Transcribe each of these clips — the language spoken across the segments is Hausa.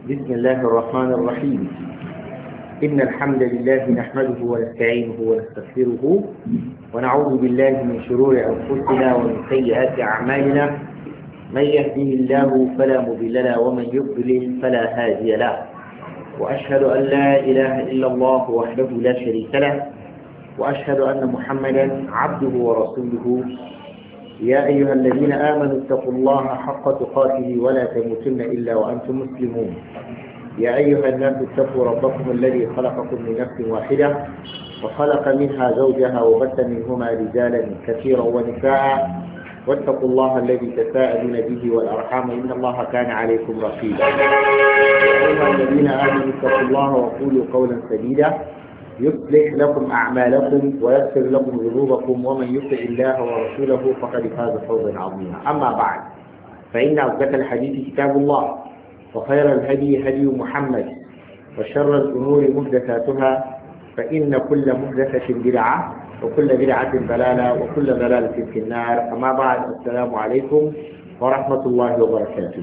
بسم الله الرحمن الرحيم. إن الحمد لله نحمده ونستعينه ونستغفره ونعوذ بالله من شرور أنفسنا ومن سيئات أعمالنا. من يهده الله فلا مضل له ومن يضلل فلا هادي له. وأشهد أن لا إله إلا الله وحده لا شريك له وأشهد أن محمدا عبده ورسوله. يا أيها الذين آمنوا اتقوا الله حق تقاته ولا تموتن إلا وأنتم مسلمون. يا أيها الناس اتقوا ربكم الذي خلقكم من نفس واحدة وخلق منها زوجها وبث منهما رجالا كثيرا ونساء واتقوا الله الذي تساءلون به والأرحام إن الله كان عليكم رقيبا. يا أيها الذين آمنوا اتقوا الله وقولوا قولا سديدا يصلح لكم أعمالكم ويغفر لكم ذنوبكم ومن يطع الله ورسوله فقد فاز فوزا عظيما. أما بعد فإن أصدق الحديث كتاب الله وخير الهدي هدي محمد وشر الأمور محدثاتها فإن كل محدثة بدعة وكل بدعة ضلالة وكل ضلالة في النار. أما بعد السلام عليكم ورحمة الله وبركاته.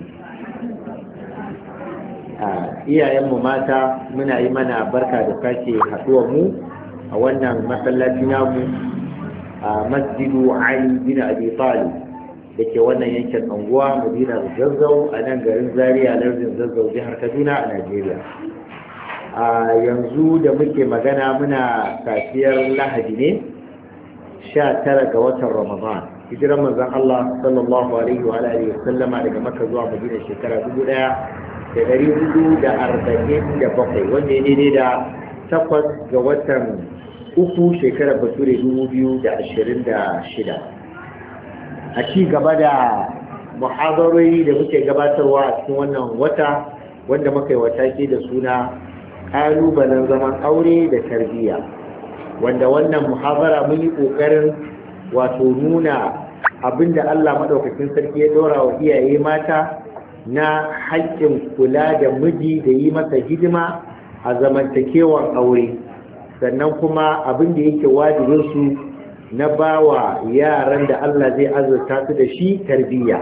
iyayenmu mata muna yi mana barka da sake haɗuwar mu a wannan masallaci namu a masjidu Ali bin Abi Talib da ke wannan yankin anguwa Madinar Zazzau a nan garin Zaria lardin Zazzau jihar Kaduna a Najeriya. A yanzu da muke magana muna safiyar Lahadi ne 19 ga watan Ramadan. Hijiran manzon Allah sallallahu alaihi wa alihi wa sallama daga Makka zuwa Madina shekara 1447 wanda ya daidai da 8 ga watan uku shekarar Bature 2026. A ci gaba da muhadarori da muke gabatarwa a cikin wannan wata wanda muka yi wataki da suna ƙalubalen zaman aure da tarbiyya, wanda wannan muhabara mun yi ƙoƙarin wato nuna abinda Allah maɗaukakin sarki ya ɗora wa iyaye mata na haƙƙin kula da miji da yi masa hidima a zamantakewar aure, sannan kuma abin da yake wajibinsu na bawa yaran da Allah zai azurta su da shi tarbiyya.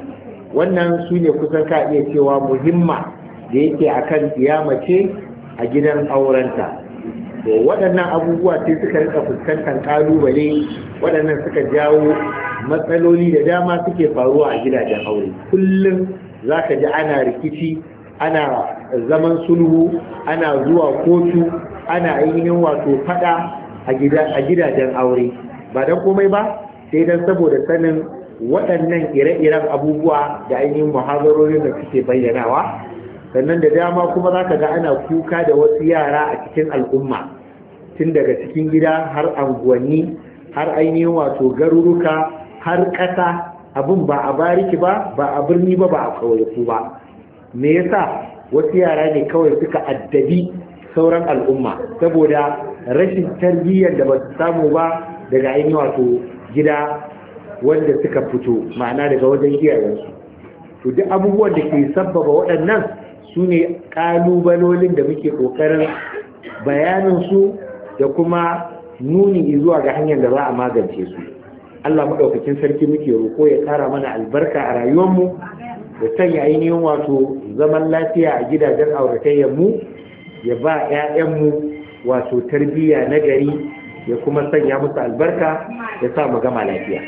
Wannan su ne kusan ka iya cewa muhimma da yake akan mace a gidan aurenta. To waɗannan abubuwa sai suka rika fuskantar ƙalubale, waɗannan suka jawo matsaloli da dama suke faruwa a gidajen aure. Kullum za ka ji ana rikici, ana zaman sulhu, ana zuwa kotu, ana ainihin wato fada a gidajen aure. Ba don komai ba sai don saboda sanin waɗannan ire-iren abubuwa da ainihin muhazarorin da suke bayyanawa. Sannan da dama kuma za ka ga ana kuka da wasu yara a cikin al'umma, tun daga cikin gida har anguwanni har ainihin wato garuruka har ƙasa. Abin ba a bariki ba, ba a birni ba, ba a ƙauyaku ba. Me yasa wasu yara ne kawai suka addabi sauran al'umma saboda rashin tarbiyyar da ba su samu ba daga ainihin wato gida wanda suka fito, ma'ana daga wajen iyayensu. To duk abubuwan da ke sabbaba waɗannan su ne ƙalubalolin da muke ƙoƙarin bayanin su da kuma nuni zuwa ga hanyar da za a magance su. Allah maɗaukakin sarki muke roƙo ya ƙara mana albarka a rayuwarmu da sanya ainihin wato zaman lafiya a gidajen auratayyarmu, ya ba 'ya'yanmu wato tarbiyya na gari, ya kuma sanya musu albarka, ya sa mu gama lafiya.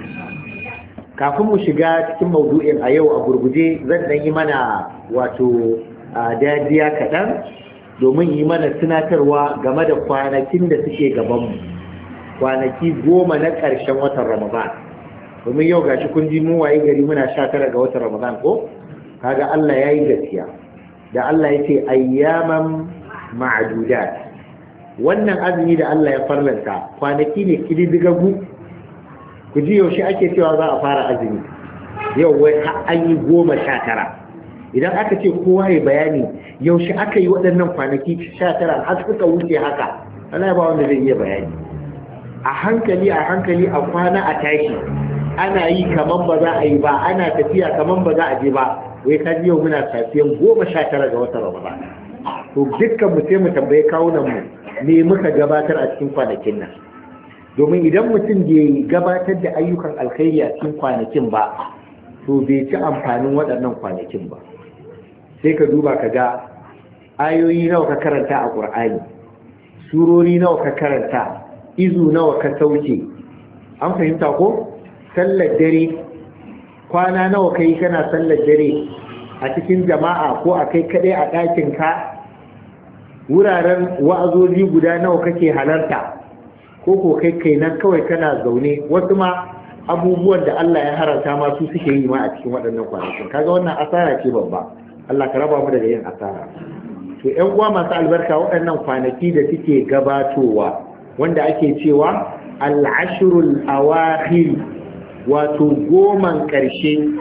Kafin mu shiga cikin maudu'in a yau a gurguje zan ɗan yi mana wato dajiya kaɗan domin yi mana tunatarwa game da kwanakin da suke gabanmu. Kwanaki 10 na ƙarshen watan Ramadan, domin yau gashi kun ji mu waye gari muna 19 ga watan Ramadan ko? Kaga Allah ya yi gaskiya da Allah ya ce ayyaman ma'adudat. Wannan azumi da Allah ya farlanta kwanaki ne kididdigagu. Ku ji yaushe ake cewa za a fara azumi, yau wai an yi 19. Idan aka ce kowa ya bayani yaushe aka yi waɗannan kwanaki 19 har suka wuce haka, Allah ba wanda zai iya bayani. A hankali a kwana a tashi ana yi kaman ba za a yi ba, ana tafiya kaman ba za a je ba. Wai ka ji yau muna safiyan 19 ga watan Ramadan. To dukkan mu sai mu tambaye kawunan mu me muka gabatar a cikin kwanakin nan, domin idan mutum bai gabatar da ayyukan alkhairi a cikin kwanakin ba to bai ci amfanin waɗannan kwanakin ba. sai ka duba ka ga ayoyi nawa ka karanta a Qur'ani, surori nawa ka karanta, izu nawa ka sauke. An fahimta ko? Sallar dare, kwana nawa kai kana sallar dare a cikin jama'a ko a kai kaɗai a ɗakin ka, wuraren wa'azoji guda nawa kake halarta, ko kai nan kawai kana zaune. Wasu ma abubuwan da Allah ya haranta ma su suke yi ma a cikin waɗannan kwanakin. Kaga wannan asara ce babba. Allah ka raba mu daga yin asara. To ƴan uwa masu albarka, waɗannan kwanaki da suke gabatowa wanda ake cewa al-ashrul awakhir, wato goman ƙarshe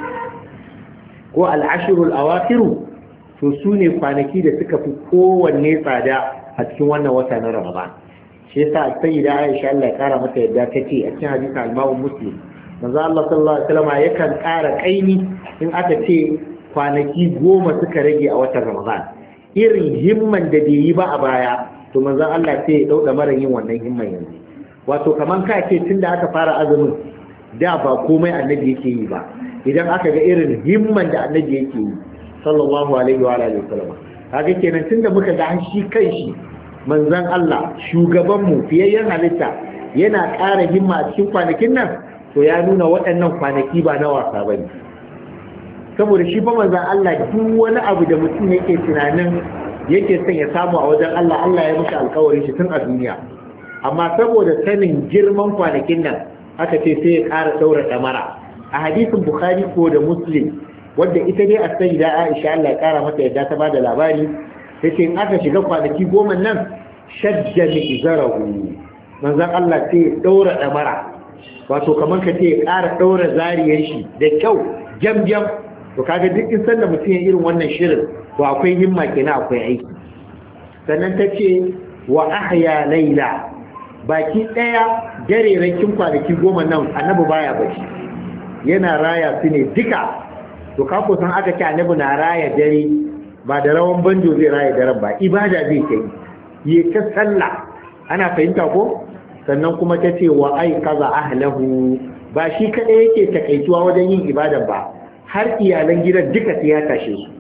ko al-ashrul awakhir, to su ne kwanaki da suka fi kowanne tsada a cikin wannan wata na Ramadan. Shi yasa sayyida Aisha Allah ya kara mata yadda take a cikin hadisin al-Imam Muslim, manzo Allah sallallahu alaihi wasallam yakan ƙara kaini in aka ce kwanaki 10 suka rage a watan Ramadan. Irin himman da bai yi ba a baya, to manzo Allah sai ya dauka mara yin wannan himman yanzu. Wato kaman ka ce tunda aka fara azumin da ba komai annabi yake yi ba, idan aka ga irin himman da annabi yake yi sallallahu alaihi wa alihi wasallam, kaga kenan tunda muka ga shi kanshi manzon Allah shugabanmu fiyayyen halitta yana ƙara himma a cikin kwanakin nan, to ya nuna waɗannan kwanaki ba na wasa bane. Saboda shi fa manzon Allah duk wani abu da mutum yake tunanin yake son ya samu a wajen Allah, Allah ya mishi alƙawarin shi tun a duniya. Amma saboda sanin girman kwanakin nan aka ce sai ya ƙara daura damara. A hadisin Bukhari ko da Muslim, wanda ita dai as-sayyida Aisha Allah ya ƙara mata yadda ta bada labari, sai in aka shiga kwanaki 10 nan shadda izarahu, manzon Allah sai ya daura damara. Wato kamar ka ce ya ƙara daura zariyar shi da kyau jam. To kaga duk in sanda mutum ya irin wannan shirin, to akwai himma kenan, akwai aiki. Sannan ta ce wa ahya laila, baki daya dare rakin kwanaki 10 nan annabi baya bacci, yana raya su ne duka. To ka ko san aka ce annabi na raya dare, ba da rawan banjo zai raya daren ba, ibada zai kai, yi ta sallah. Ana fahimta ko? Sannan kuma ta ce wa ai kaza ahlahu, ba shi kadai yake takaituwa wajen yin ibadan ba, har iyalan gidan duka sai ya tashe su.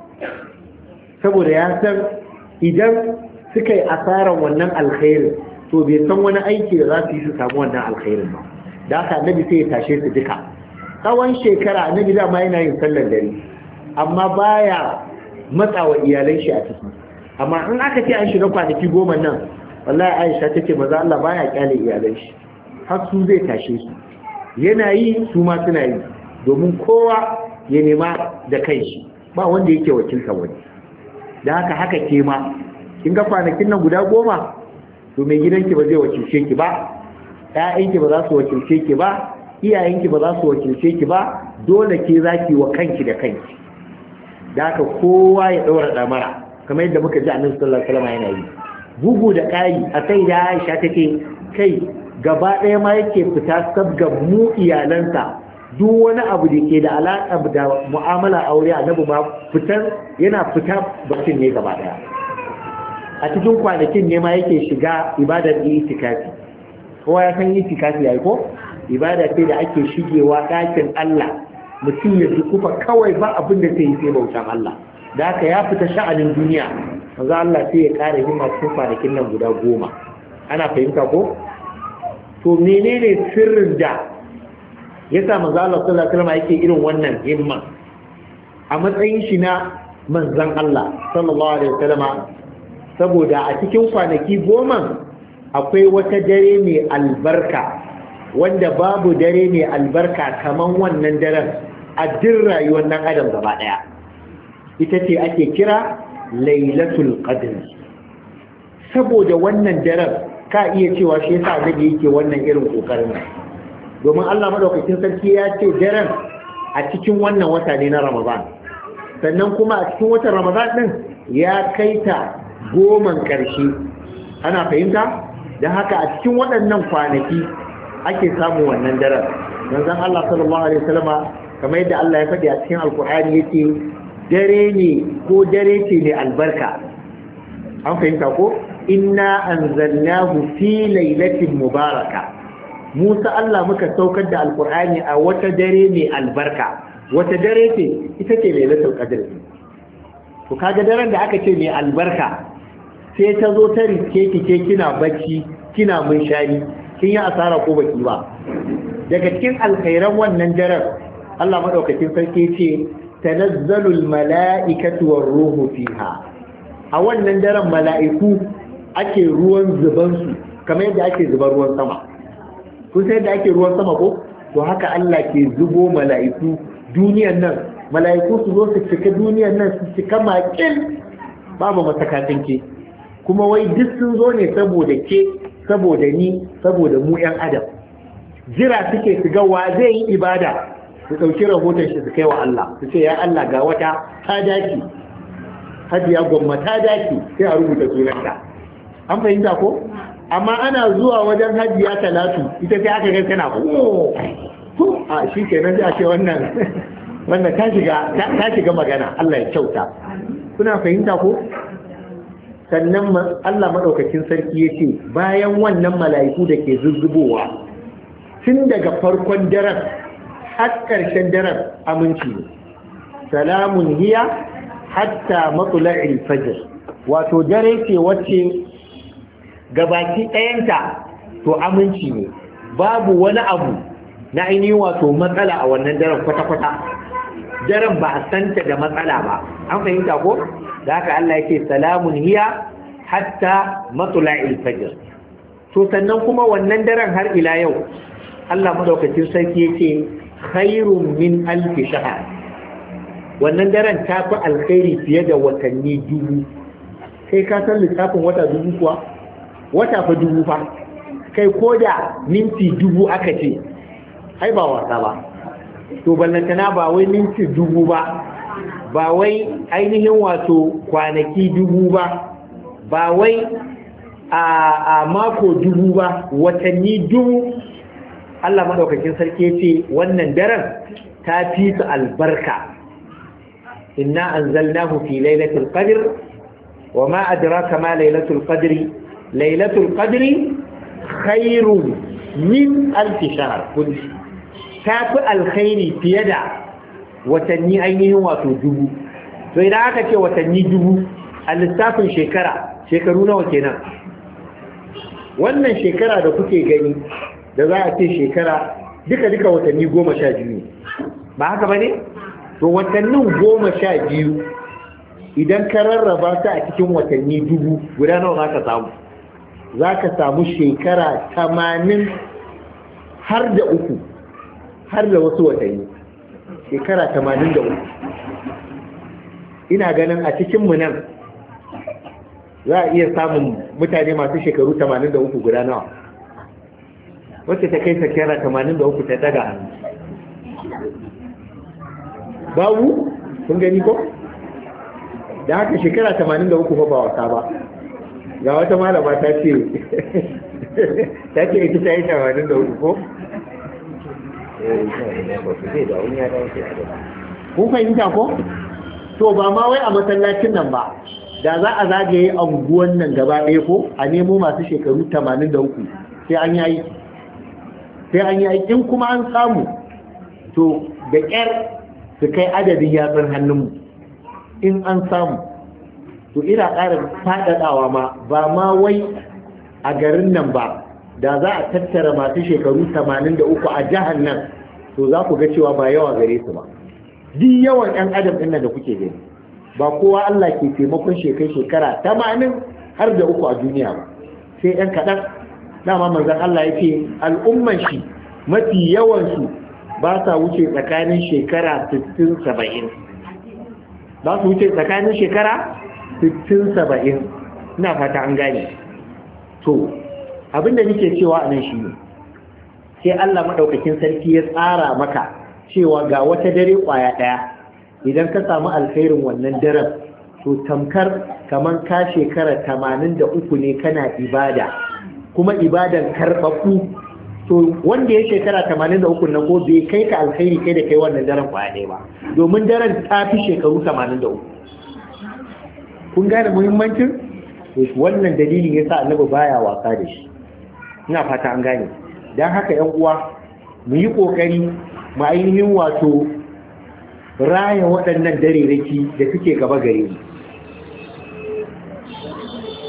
Saboda ya san idan suka yi asarar wannan alkhairin, to bai san wani aiki da za su yi su samu wannan alkhairin ba. Da haka annabi sai ya tashe su duka. Tsawon shekara annabi dama yana yin sallar dare, amma baya matsawa iyalan shi a ciki. Amma in aka ce an shiga kwanaki 10 nan, wallahi Aisha take maza Allah baya kyale iyalan shi, har su zai tashe su. Yana yi su ma suna yi, domin kowa ya nema da kai shi, ba wanda yake wakilta wani. Da haka ke ma kin ga kwanakin nan guda 10, to mai gidanki ba zai wakilce ki ba, ƴaƴanki ba za su wakilce ki ba, iyayenki ba za su wakilce ki ba, dole ke zaki wa kanki da kanki. Da haka kowa ya daura damara, kamar yadda muka ji Annabi sallallahu alaihi wasallam yana yi. Bugu da ƙari, a sai da Aisha take kai gaba ɗaya ma yake fita sabga mu iyalansa, duk wani abu da ke da alaƙa da mu'amala aure annabi ma yana fita bakin ne gaba ɗaya. A cikin kwanakin ne ma yake shiga ibadar itikafi. Kowa ya san itikafi yayi ko? Ibada ce da ake shigewa ɗakin Allah, mutum ya dukufa kawai ba abin da sai sai bautan Allah. Da haka ya fita sha'anin duniya, manzo Allah sai ya ƙara himma cikin kwanakin nan guda 10. Ana fahimta ko? To menene sirrin da yasa manzo Allah sallallahu alaihi wasallam yake irin wannan himma a matsayin shi na manzon Allah sallallahu alaihi wasallam? Saboda a cikin kwanaki 10 akwai wata dare mai albarka, wanda babu dare mai albarka kaman wannan daren a duk rayuwar nan adam gaba daya. Ita ce ake kira Lailatul Qadr. Saboda wannan daren ka iya cewa shi yasa annabi yake wannan irin kokarin nan, domin Allah madaukakin sarki ya ce daren a cikin wannan wata ne na Ramadan, sannan kuma a cikin watan Ramadan din ya kaita 10 ƙarshe. Ana fahimta? Da haka a cikin waɗannan kwanaki ake samu wannan daren. Manzon Allah sallallahu alaihi wasallama, kamar yadda Allah ya faɗi a cikin Alƙur'ani, yake dare ne ko dare ce ne albarka. An fahimta ko? Inna anzalnahu fi lailatin mubaraka. Musa Allah muka saukar da Alƙur'ani a wata dare mai albarka. Wata dare ce? Ita ce Lailatul Qadr. to kaga daren da aka ce mai albarka sai ta zo ta rike ki kina bacci kina munshari kin yi asara ko baki ba. Daga cikin alkhairan wannan daren Allah madaukakin sarki ce tanazzalul mala'ikatu war ruhu fiha. A wannan daren mala'iku ake ruwan zuban su kamar yadda ake zubar ruwan sama. Kun san yadda ake ruwan sama ko? To haka Allah ke zubo mala'iku duniyan nan, mala'iku su zo su cika duniyan nan su cika makil babu matakatin ke. Kuma wai duk sun zo ne saboda ke, saboda ni, saboda mu 'yan adam. Jira suke su ga wa zai yi ibada, su ɗauki rahoton shi su kai wa Allah, su ce ya Allah ga wata ta dace, Hajiya Gwamma ta dace, sai a rubuta sunanta. An fahimta ko? Amma ana zuwa wajen Hajiya Talatu, ita sai aka ga tana a shi kenan sai a ce wannan ta shiga magana, Allah ya kyauta. Kuna fahimta ko? Sannan Allah maɗaukakin sarki ya ce bayan wannan mala'iku da ke zuzzubowa tun daga farkon daren har ƙarshen daren aminci ne. Salamun hiya hatta matla'il fajr, wato dare ce wacce gabaki ɗayanta to aminci ne, babu wani abu na ainihin wato matsala a wannan daren kwata-kwata. Daren ba a santa da matsala ba, an fahimta ko? Da haka Allah yake salamun hiya hatta matla'il fajr. To sannan kuma wannan daren har ila yau Allah madaukakin sarki yake khairun min alfi shahr. Wannan daren ta fi alkhairi fiye da watanni dubu. Kai ka san lissafin wata dubu kuwa? Wata fa dubu fa. Kai ko da minti dubu aka ce ai ba wasa ba. To ballantana ba wai minti dubu ba, ba wai ainihin wato kwanaki dubu ba, ba wai a mako dubu ba, watanni dubu. Allah madaukakin sarki ce wannan daren ta fi su albarka. Inna anzalnahu fi lailatul qadr wa ma adraka ma lailatul qadri. Lailatul qadri khairun min alf shahr. Ta fi alkhairi fiye da watanni ainihin wato dubu. To idan aka ce watanni dubu a lissafin shekaru nawa kenan? Wannan shekara da kuke gani da za a ce shekara duka watanni 12 ne, ba haka ba ne? To watannin 12 idan ka rarraba su a cikin watanni dubu guda nawa za ka samu? Za ka samu shekara 80 har da uku, har da wasu watanni, shekara 83. Ina ganin a cikinmu nan za a iya samun mutane masu shekaru 83 guda nawa? Wacce ta kai shekara 83 ta daga hannu? Babu? Kun gani ko? Da haka shekara 83 fa ba wasa ba. Ga wata malama ta ce ita ta yi 83 ko? Kun fahimta ko? To ba ma wai a masallacin nan ba, da za a zagaye anguwan nan gaba ɗaya ko a nemo masu shekaru 83 sai an yi aikin kuma an samu to da ƙyar su kai adadin yatsun hannunmu in an samu. To ina ƙara faɗaɗawa ma ba ma wai a garin nan ba, da za a tattara masu shekaru 83 a jihar nan to za ku ga cewa ba yawa gare su ba. Duk yawan 'yan adam ɗin nan da kuke gani ba kowa Allah ke taimakon shekara 80 har da uku a duniya ba, sai 'yan kaɗan. Dama manzon Allah yake al'umman shi mafi yawansu ba sa wuce tsakanin shekara 60-70. Ba su wuce tsakanin shekara 60-70. Ina fata an gane. To abinda nake cewa anan shi ne sai Allah madaukakin sarki ya tsara maka cewa ga wata dare kwaya daya idan ka samu alkhairin wannan daren to tamkar kaman ka shekara 83 ne kana ibada, kuma ibadan karɓaɓɓu. To wanda ya shekara 83 nan ko bai kai ka alkhairi kai da kai wannan daren kwaya ɗaya ba, domin daren ta fi shekaru 83. Kun gane muhimmancin? Wannan dalilin yasa Annabi baya wasa da shi. Ina fata an gane. Dan haka ƴan uwa mu yi kokari mu ainihin wato raya waɗannan dareraki da suke gaba gare mu.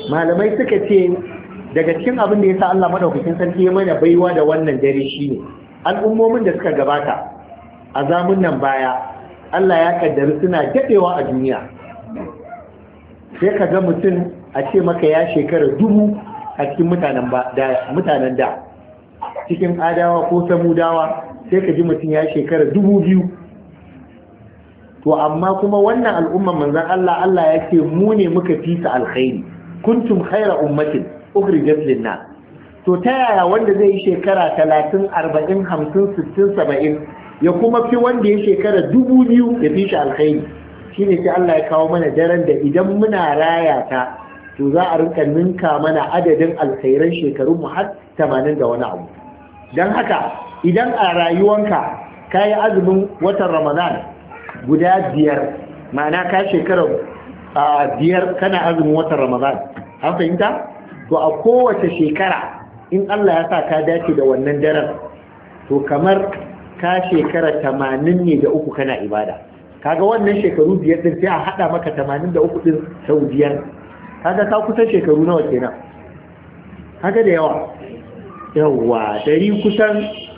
malamai suka ce daga cikin abin da yasa Allah madaukakin sarki ya mana baiwa da wannan dare shine al'ummomin da suka gabata a zamunan baya Allah ya kaddari suna dadewa a duniya sai ka ga mutum a ce maka ya shekara 1000 a cikin mutanen da cikin adawa ko samudawa sai ka ji mutum ya shekara 2000. to amma kuma wannan al'umman manzon Allah ya ce mu ne muka fi su alkhairi kuntum khaira ummatin ukhrijat lin-nas. to ta yaya wanda zai yi shekara 30 40 50 60 70 ya kuma fi wanda ya shekara 2000 ya fi shi alkhairi? shine sai Allah ya kawo mana daren da idan muna raya ta to za a rinka ninka mana adadin alkhairan shekarun mu har 80 da wani abu. dan haka idan a rayuwanka kai azumin watan Ramadan guda 5, ma'ana ka shekara 5 kana azumin watan Ramadan, an fahimta? to a kowace shekara in Allah ya sa ka dace da wannan daren to kamar ka shekara 80 ne da uku kana ibada. kaga wannan shekaru 5 din sai a hada maka 83 din sau 5, kaga ka kusan shekaru nawa kenan? kaga da yawa dari kusan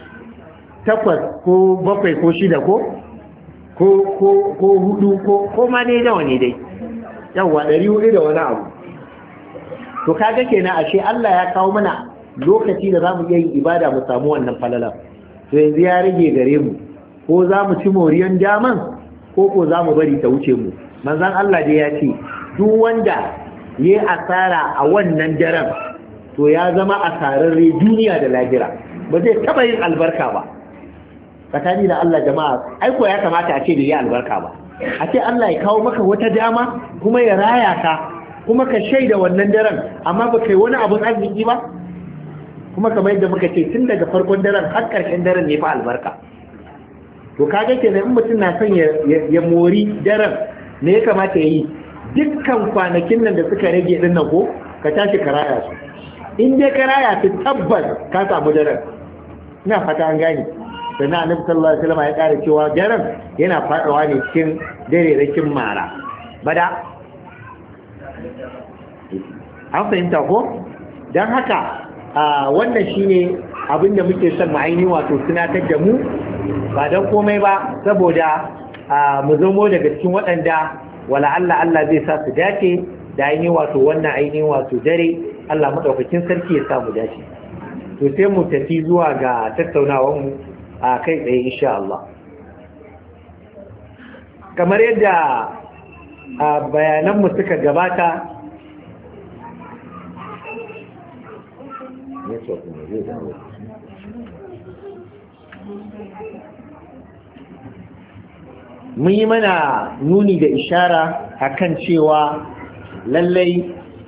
8 ko 7 ko 6 ko 4 ko ma ne nawa ne dai, yawa 400 da wani abu. to kaga kenan ashe Allah ya kawo mana lokaci da zamu iya yin ibada mu samu wannan falala. to yanzu ya rage gare mu ko zamu ci moriyan daman ko zamu bari ta wuce mu. manzon Allah dai ya ce duk wanda yayi asara a wannan daren to ya zama asararre duniya da lahira, ba zai taba yin albarka ba. tsakani da Allah jama'a aiko ya kamata a ce da yi albarka ba, a ce Allah ya kawo maka wata dama kuma ya raya ka kuma ka shaida wannan daren amma ba kai wani abun arziki ba. kuma kamar yadda muka ce tun daga farkon daren har ƙarshen daren ne fa albarka. to kaga kenan in mutum na son ya mori daren ne ya kamata ya yi dukkan kwanakin nan da suka rage din nan ko ka tashi ka raya su. in dai ka raya su tabbas ka samu daren. ina fata an gane. sannan annabi sallallahu alaihi wasallam ya ƙara cewa daren yana faɗawa ne cikin darerakin mara bada. an fahimta ko? don haka wannan shine abin da muke son ma'aini wato tunatar da mu, ba don komai ba saboda mu zamo daga cikin waɗanda wala Allah zai sa su dace da ainihin wato wannan ainihin wato dare. Allah madaukakin sarki ya sa mu dace. to sai mu tafi zuwa ga tattaunawar mu a kai tsaye insha Allah. kamar yadda bayanan mu suka gabata mun yi mana nuni da ishara akan cewa lallai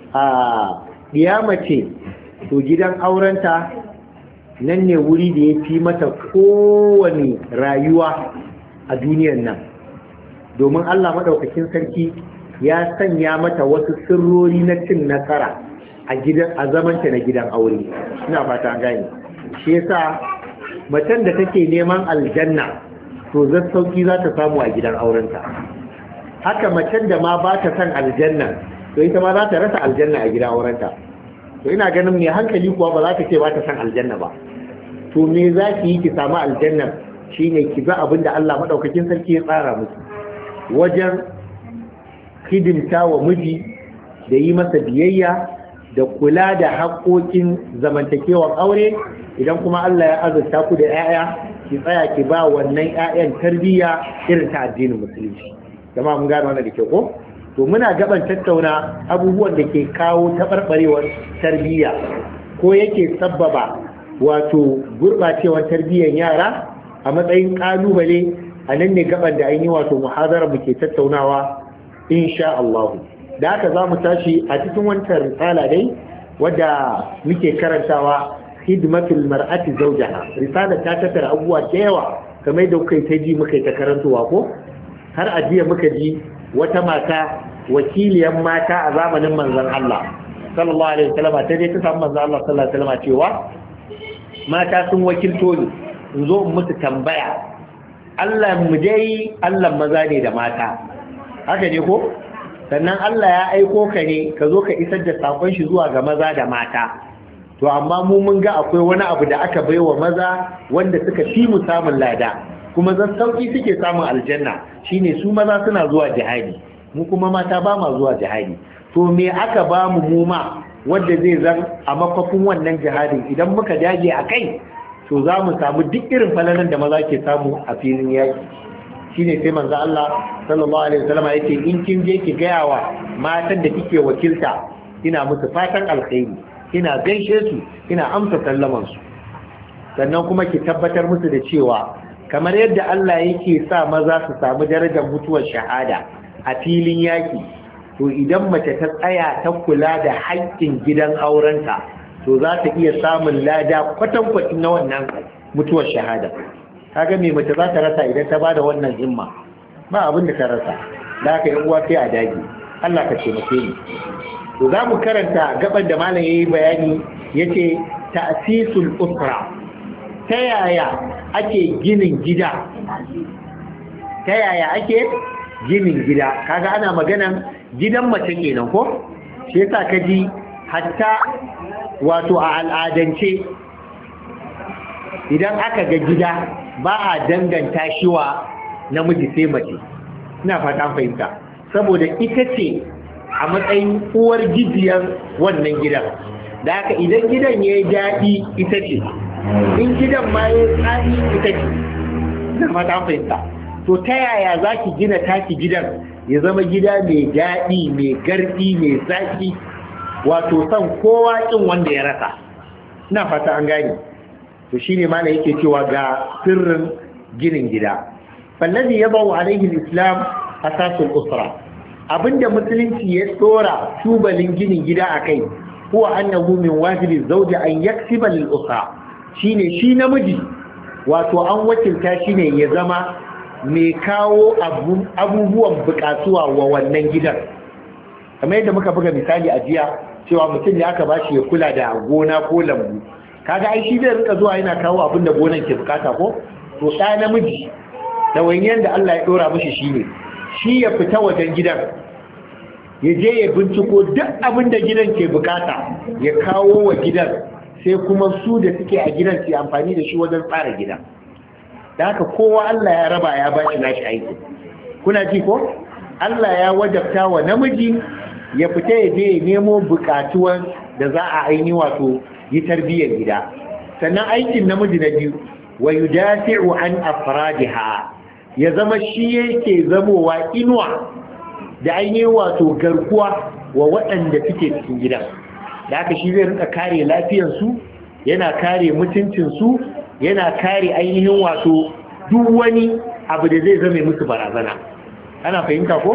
mace to gidan aurenta nan ne wuri da ya fi mata kowane rayuwa a duniyar nan, domin Allah maɗaukakin sarki ya sanya mata wasu sirrori na cin nasara a zamanta na gidan aure. ina fata gani. shi yasa macen da take neman aljanna to zai sauki za ta samu a gidan aurenta. haka macen da ma ba ta san aljanna to ita ma za ta rasa aljanna a gidan aurenta. to ina ganin mai hankali kuwa ba za ta ce ba ta san aljanna ba. to me za ki yi ki samu aljanna shine ki ga abin da Allah madaukakin sarki ya tsara miki wajen hidimta wa miji da yi masa biyayya da kula da haƙoƙin zamantakewar aure. idan kuma Allah ya azurta ku da 'ya'ya ki tsaya ki ba wannan 'ya'yan tarbiyya irin ta addinin musulunci. jama'a mun gano wannan da ke ko? to muna gaban tattauna abubuwan da ke kawo taɓarɓarewar tarbiyya ko yake sabbaba wato gurɓacewar tarbiyyar yara a matsayin ƙalubale. a nan ne gaban da ainihi wato muhadara mu ke tattaunawa insha Allah. da haka za mu tashi a cikin wancan risala dai wadda muke karantawa hidmatul mar'ati zawjaha. risala ta tattara abubuwa da yawa kamar da kuka ta ji muka ta karantowa ko har a jiya muka ji wata mata wakiliyar mata a zamanin manzon Allah sallallahu alaihi wasallam ta je ta samu manzon Allah sallallahu alaihi wasallam cewa mata sun wakilto ni in zo in musu tambaya. Allah mu dai Allah maza ne da mata haka ne ko? sannan Allah ya aiko ka ne ka zo ka isar da sakon shi zuwa ga maza da mata. To amma mu mun ga akwai wani abu da aka baiwa maza wanda suka fi mu samun lada, kuma zan sauki suke samun aljanna, shine su maza suna zuwa jihadi, mu kuma mata ba ma zuwa jihadi. To me aka ba mu ma wanda zai zan a makafin wannan jihadin idan muka dage a kai, to za mu samu duk irin falalan da maza ke samu a filin yaki. Shine sai manzo Allah sallallahu alaihi wasallam yake in kin je ki gaya wa matan da kike wakilta, ina musu fatan alkhairi, ina gaishe su, ina amsa sallaman su, sannan kuma ki tabbatar musu da cewa kamar yadda Allah yake sa maza su samu darajar mutuwar shahada a filin yaki, to idan mace ta tsaya ta kula da haƙƙin gidan aurenta, to za ta iya samun lada kwatankwacin na wannan mutuwar shahada. Kaga me mace za ta rasa idan ta bada wannan himma? Ba abin da ta rasa. Da haka yan uwa sai a dage. Allah ka taimake ni. To za mu karanta gaban da malam yayi bayani, yace ta'sisul usra. Ta yaya ake ginin gida? Ta yaya ake ginin gida? Kaga ana maganan gidan mace kenan ko? Shi yasa kaji hatta wato a al'adance idan aka ga gida ba a danganta shi wa namiji sai mace. Ina fata fahimta, saboda ita ce a matsayin uwar gidiyar wannan gidan. Da haka idan gidan ya yi daɗi ita ce, in gidan ma ya yi tsari ita ce. Ina fata fahimta. To ta yaya za ki gina taki gidan ya zama gida mai daɗi, mai garɗi, mai zaki, wato san kowa ƙin wanda ya rasa? Ina fata an gane. To shine ma yake cewa ga sirrin ginin gida. Fallazi yabau alaihi al-islam asasul usra. Abinda musulunci ya tsora tubalin ginin gida akai, huwa annahu min wajibi zawji an yaksiba lil usra. Shine shi namiji wato an wakilta shi ne ya zama mai kawo abubuwan bukatuwa wa wannan gidan. Kamar yadda muka buga misali a jiya cewa mutum ne aka bashi ya kula da gona ko lambu, kaga ai shi zai rika zuwa yana kawo abin da gonan ke bukata ko? To ɗa namiji da wayan da Allah ya dora mishi shine shi ya fita wajen gidan, ya je ya binciko duk abin da gidan ke bukata ya kawo wa gidan, sai kuma su da suke a gidan su amfani da shi wajen tsara gidan. Da haka kowa Allah ya raba ya bashi nashi aiki. Kuna ji ko? Allah ya wajabta wa namiji ya fita ya je ya nemo bukatuwan da za a aini wato yi tarbiyyar gida. Sannan aikin namiji na biyu, wa yudafi'u an afradiha, ya zama shi yake zamowa inuwa da ainihin wato garkuwa wa waɗanda suke cikin gidan. Da haka shi zai rika kare lafiyarsu, yana kare mutuncinsu, yana kare ainihin wato duk wani abu da zai zame musu barazana. Ana fahimta ko?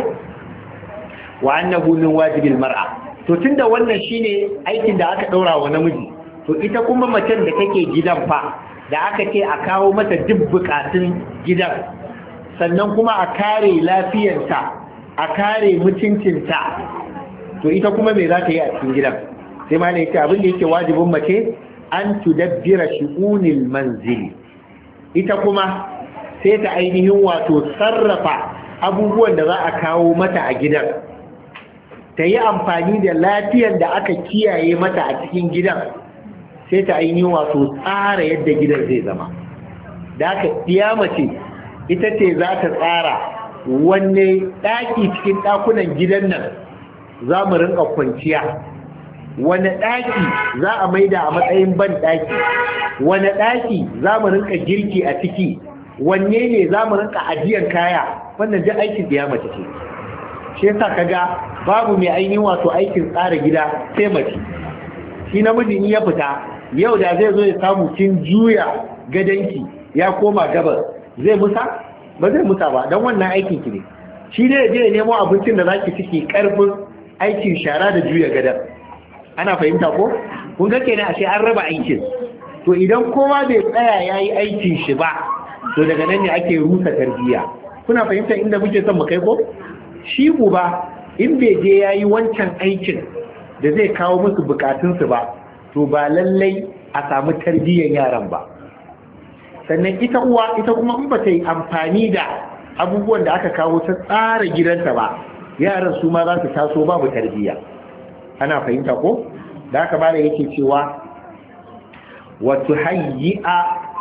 Wa annahu min wajibil mar'a. To tunda wannan shine aikin da aka daura wa namiji, to ita kuma macen da take gidan fa, da aka ce a kawo mata duk bukatun gidan, sannan kuma a kare lafiyarta, a kare mutuncinta, to ita kuma me za ta yi a cikin gidan? Sai ma ne yake abin da yake wajibin mace an tudabbira shu'unil manzili. Ita kuma sai ta ainihin wato sarrafa abubuwan da za a kawo mata a gidan, ta yi amfani da lafiyar da aka kiyaye mata a cikin gidan, sai ta ainihin wato tsara yadda gidan zai zama. Da aka mace ita ce za ta tsara wanne ɗaki cikin ɗakunan gidan nan za mu rinka kwanciya, wane ɗaki za a maida a matsayin ban ɗaki, wane ɗaki za mu rinka girki a ciki, wanne ne za mu rinka ajiyan kaya. Wannan duk aikin mace ce. Shi yasa kaga babu mai ainihin wato aikin tsara gida sai mace. Shi namiji in ya fita yau da zai zo ya samu kin juya gadanki ya koma gabas, zai musa? Ba zai musa ba, don wannan aikin ki ne. Shi ne ya je ya nemo abincin da zaki ciki karfin aikin shara da juya gadan. Ana fahimta ko? Kun ga kenan ashe an raba aikin. To idan kowa bai tsaya yayi aikin shi ba, to daga nan ne ake rusa tarbiyya. Kuna fahimta inda muke son mu kai ko? Shi uba in bai je yayi wancan aikin da zai kawo musu bukatunsu ba, to ba lallai a samu tarbiyyar yaran ba. Sannan ita uwa ita kuma in ba ta yi amfani da abubuwan da aka kawo ta tsara gidanta ba, yaran su ma za su taso babu tarbiyya. Ana fahimta ko? Da haka bada yake cewa wa tuhayyi'a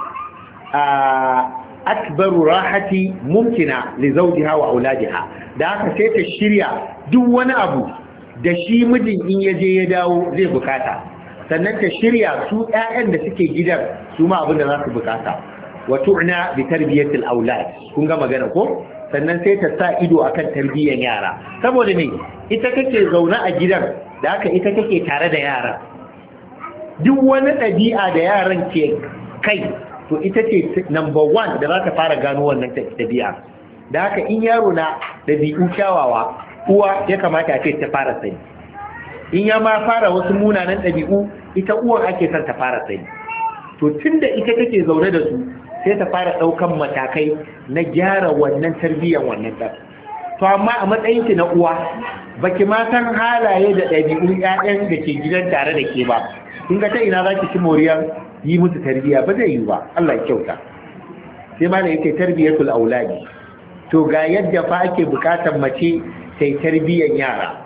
akbaru rahati mumkina li zawjiha wa auladiha. Da haka sai ta shirya duk wani abu da shi mijin in ya je ya dawo zai bukata, sannan ta shirya su ƴaƴan da suke gidan su ma abin da za su bukata. Wa tu'na bi tarbiyatil aulad, kun ga magana ko? Sannan sai ta sa ido akan tarbiyyar yara, saboda ne ita kake zaune a gidan, da haka ita kake tare da yara. Duk wani ɗabi'a da yaran ke kai, to ita ce number one da za ta fara gano wannan ɗabi'a. Da haka in yaro na ɗabi'u kyawawa, uwa ya kamata a ce ta fara sani. In ya ma fara wasu munanan ɗabi'u, ita uwan ake son ta fara sani. To tunda ita take zaune da su, sai ta fara ɗaukan matakai na gyara wannan tarbiyyar wannan ɗan. To amma a matsayin ki na uwa, baki ma san halaye da ɗabi'un ƴaƴan da ke gidan tare da ke ba. Kin ga ta ina za ki ci moriyar yi musu tarbiyya? Ba zai yi ba. Allah ya kyauta. Sai ma da yake tarbiyatul auladi. To ga yadda fa ake bukatar mace ta yi tarbiyyar yara.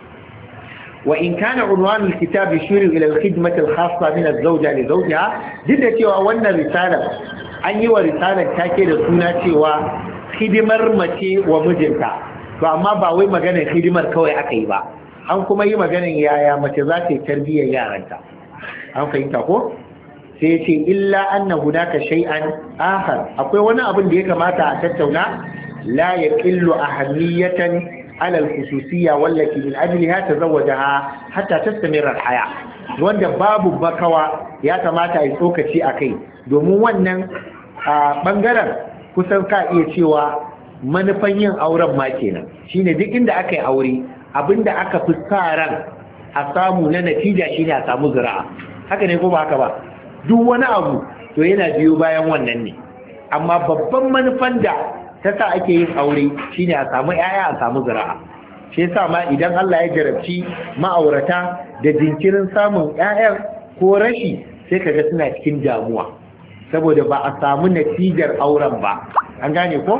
Wa in kana unwanul kitab yushiru ila al-khidmati al-khassa min az-zawja li zawjiha, duk da cewa wannan risalar an yi wa risalar take da suna cewa hidimar mace wa mijinta, to amma ba wai maganar hidimar kawai aka yi ba, an kuma yi maganar yaya mace za ta yi tarbiyyar yaranta. An fahimta ko? Sai ce illa anna hunaka shay'an akhar, akwai wani abin da ya kamata a tattauna, la yaqillu ahamiyatan ala al-khususiyya wallati min ajliha tazawwajaha hatta tastamir al-haya, wanda babu bakawa ya kamata a yi tsokaci akai, domin wannan bangaren kusan ka iya cewa manufan yin auren ma kenan, shine duk inda aka yi aure abinda aka fi sa ran a samu na natija shine a samu zuri'a. Haka ne ko ba haka ba? Duk wani abu to yana biyo bayan wannan ne, amma babban manufan da ta sa ake yin aure shine a samu yaya, a samu zuri'a. Shi yasa ma idan Allah ya jarabci ma'aurata da jinkirin samun ƴaƴan ko rashi, sai kaga suna cikin damuwa saboda ba a samu natijar auren ba. An gane ko?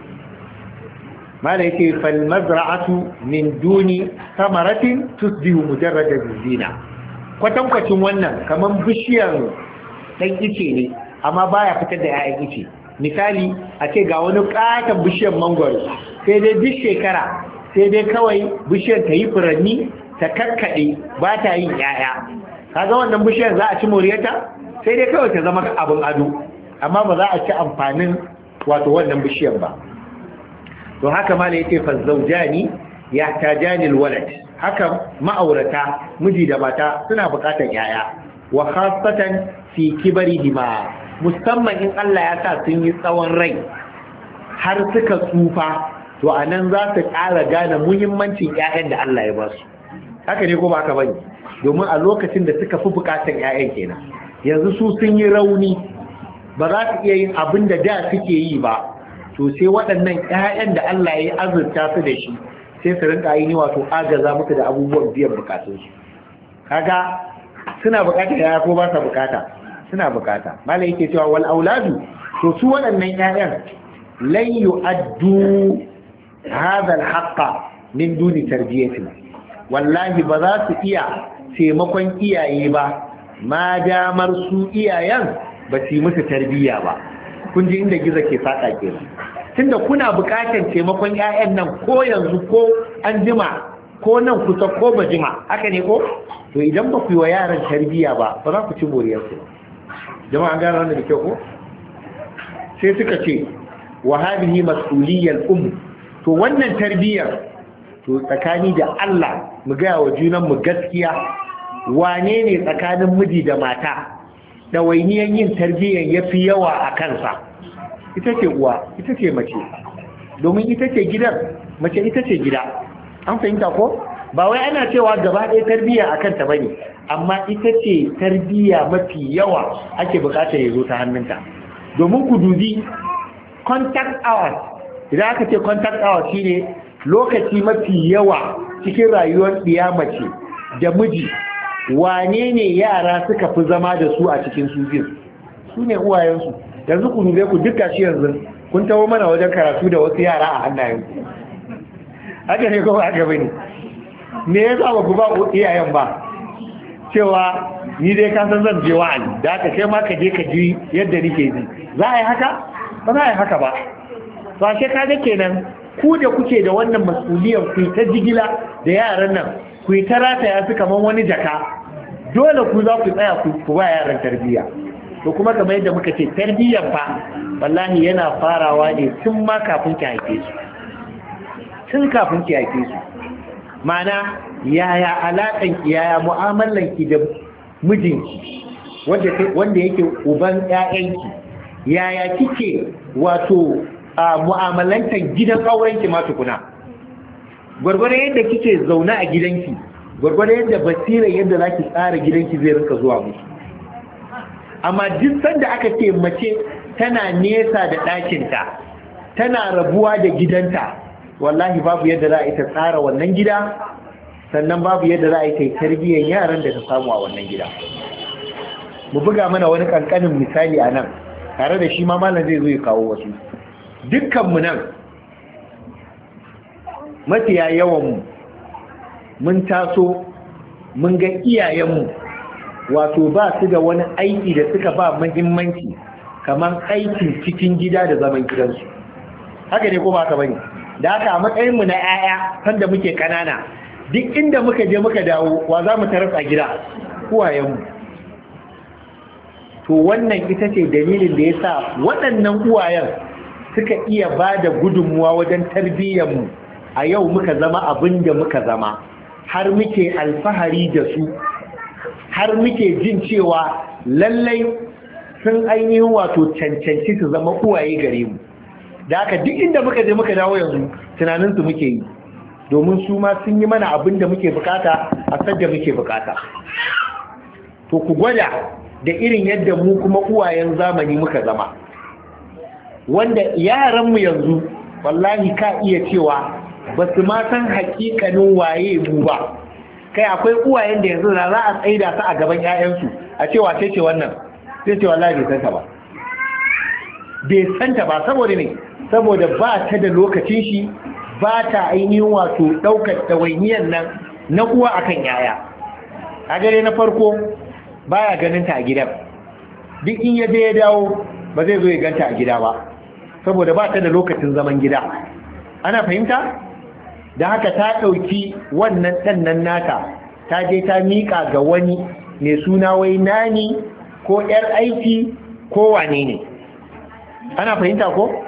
mala yake fal mazra'atu min duni samaratin tusbihu mujarrada zina. Kwatankwacin wannan kaman bishiyar dan ice ne amma baya fitar da 'ya'yan ice. Misali a ce ga wani katon bishiyar mangwaro, sai dai duk shekara sai dai kawai bishiyar ta yi furanni ta karkade ba ta yin 'ya'ya. Kaga wannan bishiyar za a ci moriyarta? Sai dai kawai ta zama abin ado, amma ba za a ci amfanin wato wannan bishiyar ba. To haka ma ne yace fa zawjani yahtajani alwalad, haka ma'aurata miji da mata suna bukatar yaya, wa khassatan fi kibarihima, musamman in Allah ya sa sun yi tsawon rai har suka tsufa, to anan za su ƙara gane muhimmancin ƴaƴan da Allah ya ba su. Haka ne ko ba haka bane? Domin a lokacin da suka fi bukatar ƴaƴan kenan. Yanzu su sun yi rauni, ba za su iya yin abin da suke yi ba, to sai waɗannan ƴaƴan da Allah ya azurta su da shi sai su rinka yi wato agaza musu da abubuwan biyan bukatunsu. Kaga suna bukatar yaya ko ba sa bukata? Suna bukata. Malai yake cewa wal auladu, to su waɗannan ƴaƴan lan yu'addu hadha al-haqqa min duni tarbiyati, wallahi ba za su iya taimakon iyaye ba ma damar su iyayen ba su yi musu tarbiyya ba. Kun ji inda gizo ke faɗa kenan. Tunda kuna buƙatar taimakon ƴaƴan nan ko yanzu ko an jima ko nan kusa ko ba jima, haka ne ko? To idan ba ku yi wa yaran tarbiyya ba, ba za ku ci moriyarsu ba. Jama'a an gane wannan da kyau ko? Sai suka ce wa hadhihi mas'uliyyal to wannan tarbiyyar, to tsakani da Allah mu ga wa junan mu gaskiya, wane ne tsakanin miji da mata ɗawainiyan yin tarbiyyar ya fi yawa a kansa? Ita ce uwa, ita ce mace, domin ita ce gidan, mace ita ce gida. An fahimta ko? Ba wai ana cewa gaba ɗaya tarbiyya a kanta ba ne, amma ita ce tarbiyya mafi yawa ake bukatar ya zo ta hannunta. Domin ku dubi contact hours, idan aka ce contact hours shine lokaci mafi yawa cikin rayuwar ɗiya mace da miji, wane ne yara suka fi zama da su a cikin su biyu? Su ne uwayensu. Yanzu ku dube ku duka shi yanzu kun taho mana wajen karatu da wasu yara a hannayenku. haka ne ko haka bane me yasa ba ku ba iyayen ba cewa ni dai ka san zan je wa'azi da haka sai ma ka je ka ji yadda nake ji za a yi haka ba za a yi haka ba to ashe kaga kenan ku da kuke da wannan mas'uliyar ku ta jigila da yaran nan ku ta rataya su kamar wani jaka dole ku za ku tsaya ku ba yaran tarbiyya to kuma kamar yadda muka ce tarbiyyar fa wallahi yana farawa ne tun ma kafin ki haife su tun kafin ki haife su ma'ana yaya alaƙan ki yaya mu'amalan ki da mijinki wanda yake uban ƴaƴanki yaya kike wato mu'amalantar gidan aurenki ma tukuna gwargwadon yadda kike zaune a gidanki gwargwadon yadda basira yadda zaki tsara gidanki zai rinka zuwa miki amma duk sanda aka ce mace tana nesa da ɗakinta tana rabuwa da gidanta wallahi babu yadda za a ita tsara wannan gida sannan babu yadda za a yi tarbiyyar yaran da ta samu a wannan gida mu buga mana wani kankanin misali a nan tare da shi ma malam zai zo ya kawo wasu dukkanmu nan mafiya yawanmu mun taso mun ga iyayenmu wato ba su da wani aiki da suka ba muhimmanci kamar aikin cikin gida da zaman gidansu haka ne ko ba ka bane da haka a matsayinmu na 'ya'ya sanda muke kanana duk inda muka je muka dawo wa za mu taras a gida uwayenmu to wannan ita ce dalilin da ya sa waɗannan uwayen suka iya ba da gudunmuwa wajen tarbiyyarmu a yau muka zama abin da muka zama har muke alfahari da su har muke jin cewa lallai sun ainihin wato cancanci su zama uwaye gare mu da haka duk inda muka je muka dawo yanzu tunaninsu muke yi domin su ma sun yi mana abin da muke bukata a sadda muke bukata to ku gwada da irin yadda mu kuma uwayen zamani muka zama wanda yaranmu yanzu wallahi ka iya cewa ba su ma san hakikanin waye mu ba kai akwai uwayen da yanzu za a tsaida su a gaban 'ya'yansu a cewa ce wannan sai ce wallahi bai santa ba saboda ne saboda ba ta da lokacin shi ba ta ainihin wato ɗaukar ɗawainiyar nan na uwa akan yaya a gare na farko baya ganin ta a gidan duk in ya je ya dawo ba zai zo ya ganta a gida ba saboda ba ta da lokacin zaman gida ana fahimta da haka ta ɗauki wannan ɗannan nata ta je ta miƙa ga wani mai suna wai nani ko 'yar aiki ko wane ne ana fahimta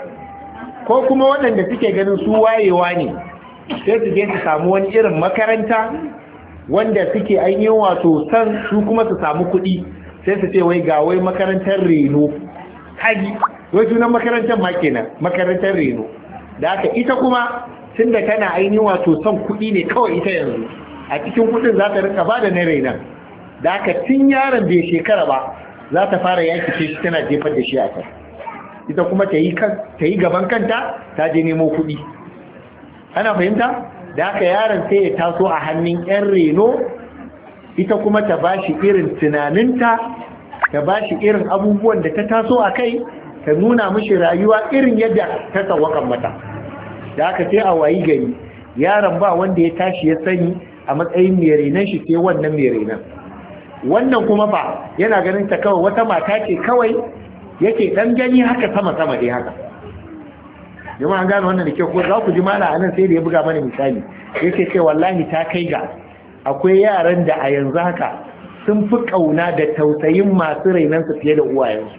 ko kuma waɗanda suke ganin su wayewa ne sai su je su samu wani irin makaranta wanda suke ainihin wato san su kuma su samu kuɗi sai su ce wai ga wai makarantar reno haji wai sunan makarantar ma kenan makarantar reno da haka ita kuma tun da tana ainihin wato son kuɗi ne kawai ita yanzu a cikin kuɗin za ta rinka ba da na renon da haka tun yaron bai shekara ba za ta fara yaki ce shi tana jefar da shi a can ita kuma ta yi gaban kanta ta je nemo kuɗi ana fahimta da haka yaron sai ya taso a hannun 'yan reno ita kuma ta ba shi irin tunaninta ta ba shi irin abubuwan da ta taso a kai ta nuna mishi rayuwa irin yadda ta tsawakan mata da haka sai a wayi gari yaron ba wanda ya tashi ya sani a matsayin mai renon shi sai wannan mai renon wannan kuma ba yana ganin ta kawai wata mata ce kawai yake dan gani haka sama dai haka jama'a an gano wannan da kyau ko za ku ji mala anan sai da ya buga mana misali yake ce wallahi ta kai ga akwai yaran da a yanzu haka sun fi kauna da tausayin masu rainan su fiye da uwayensu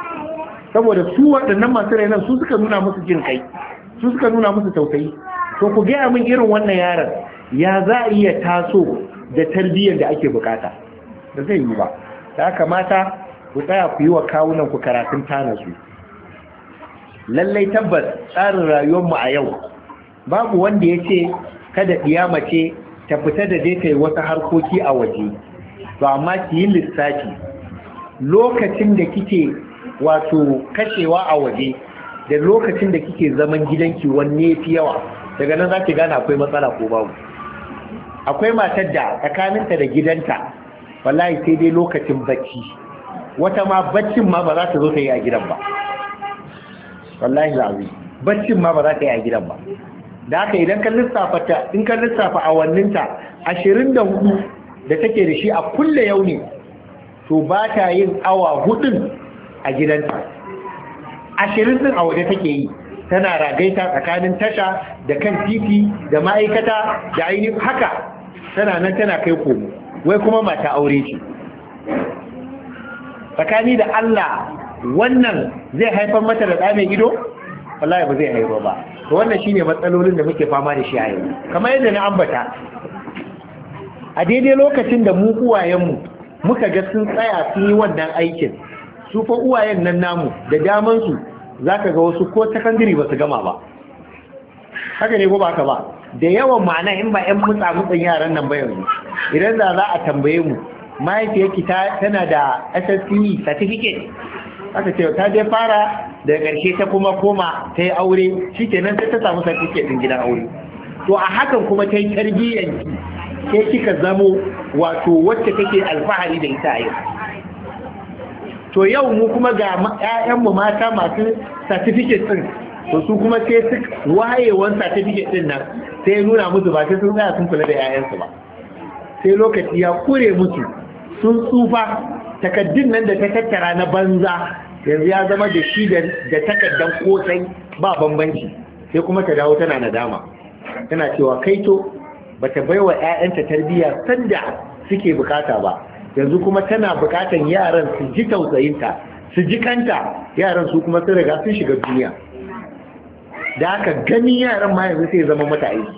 saboda su waɗannan masu rainan su suka nuna musu jin kai su suka nuna musu tausayi to ku gaya min irin wannan yaron ya za a iya taso da tarbiyyar da ake bukata da zai yi ba da kamata ku tsaya ku yi wa kawunan ku karatun tanasu lallai tabbas tsarin rayuwarmu a yau babu wanda ya ce kada ɗiya mace ta fita da dai ta yi wasu harkoki a waje to amma ki yi lissafi lokacin da kike wato kashewa a waje da lokacin da kike zaman gidanki wanne fi yawa daga nan za ki gane akwai matsala ko babu akwai matar da tsakaninta da gidanta wallahi sai dai lokacin bacci wata ma baccin ma ba za ta zo ta yi a gidan ba wallahi lawi baccin ma ba za ta yi a gidan ba da haka idan ka lissafa in ka lissafa awanninta 24 da take da shi a kulle yau ne, to ba ta yin awa 4 a gidanta, 20 din a waje take yi, tana ragaita tsakanin tasha da kan titi da ma'aikata da ainihin haka tana nan tana kai komo, wai kuma mata aure ce. Tsakani da Allah wannan zai haifar mata da ɗa mai ido? Wallahi ba zai haifar ba. To wannan shine matsalolin da muke fama da shi a yau. Kamar yadda na ambata, a daidai lokacin da mu uwayenmu muka ga sun tsaya sun yi wannan aikin, su fa uwayen nan namu da damansu za ka ga wasu ko sakandiri ba su gama ba. Haka ne ko ba ka ba? Da yawan ma'ana in ba 'yan mutsa-mutsan yaran nan ba yanzu, idan za a tambaye mu, mahaifiyarki tana da SSCE certificate, aka ce ta je fara daga ƙarshe ta kuma koma ta yi aure, shi kenan sai ta samu certificate ɗin gidan aure. To a hakan kuma ta yi tarbiyyanki, ke kika zamo wato wacce take alfahari da ita a yau. To yau mu kuma ga 'ya'yanmu mata masu certificate ɗin, to su kuma sai su wayewan certificate ɗin nan sai nuna musu ba sai sun tsaya sun kula da 'ya'yansu ba. Sai lokaci ya kure musu, sun tsufa, takaddun nan da ta tattara na banza yanzu ya zama da shi da takaddan kosai ba bambanci, sai kuma ta dawo tana nadama, tana cewa kaito bata baiwa 'ya'yanta tarbiyya sanda suke bukata ba, yanzu kuma tana bukatan yaran su ji tausayinta, su ji kanta, yaran su kuma sun riga sun shiga duniya, da haka ganin yaran ma yanzu sai zama mata aiki.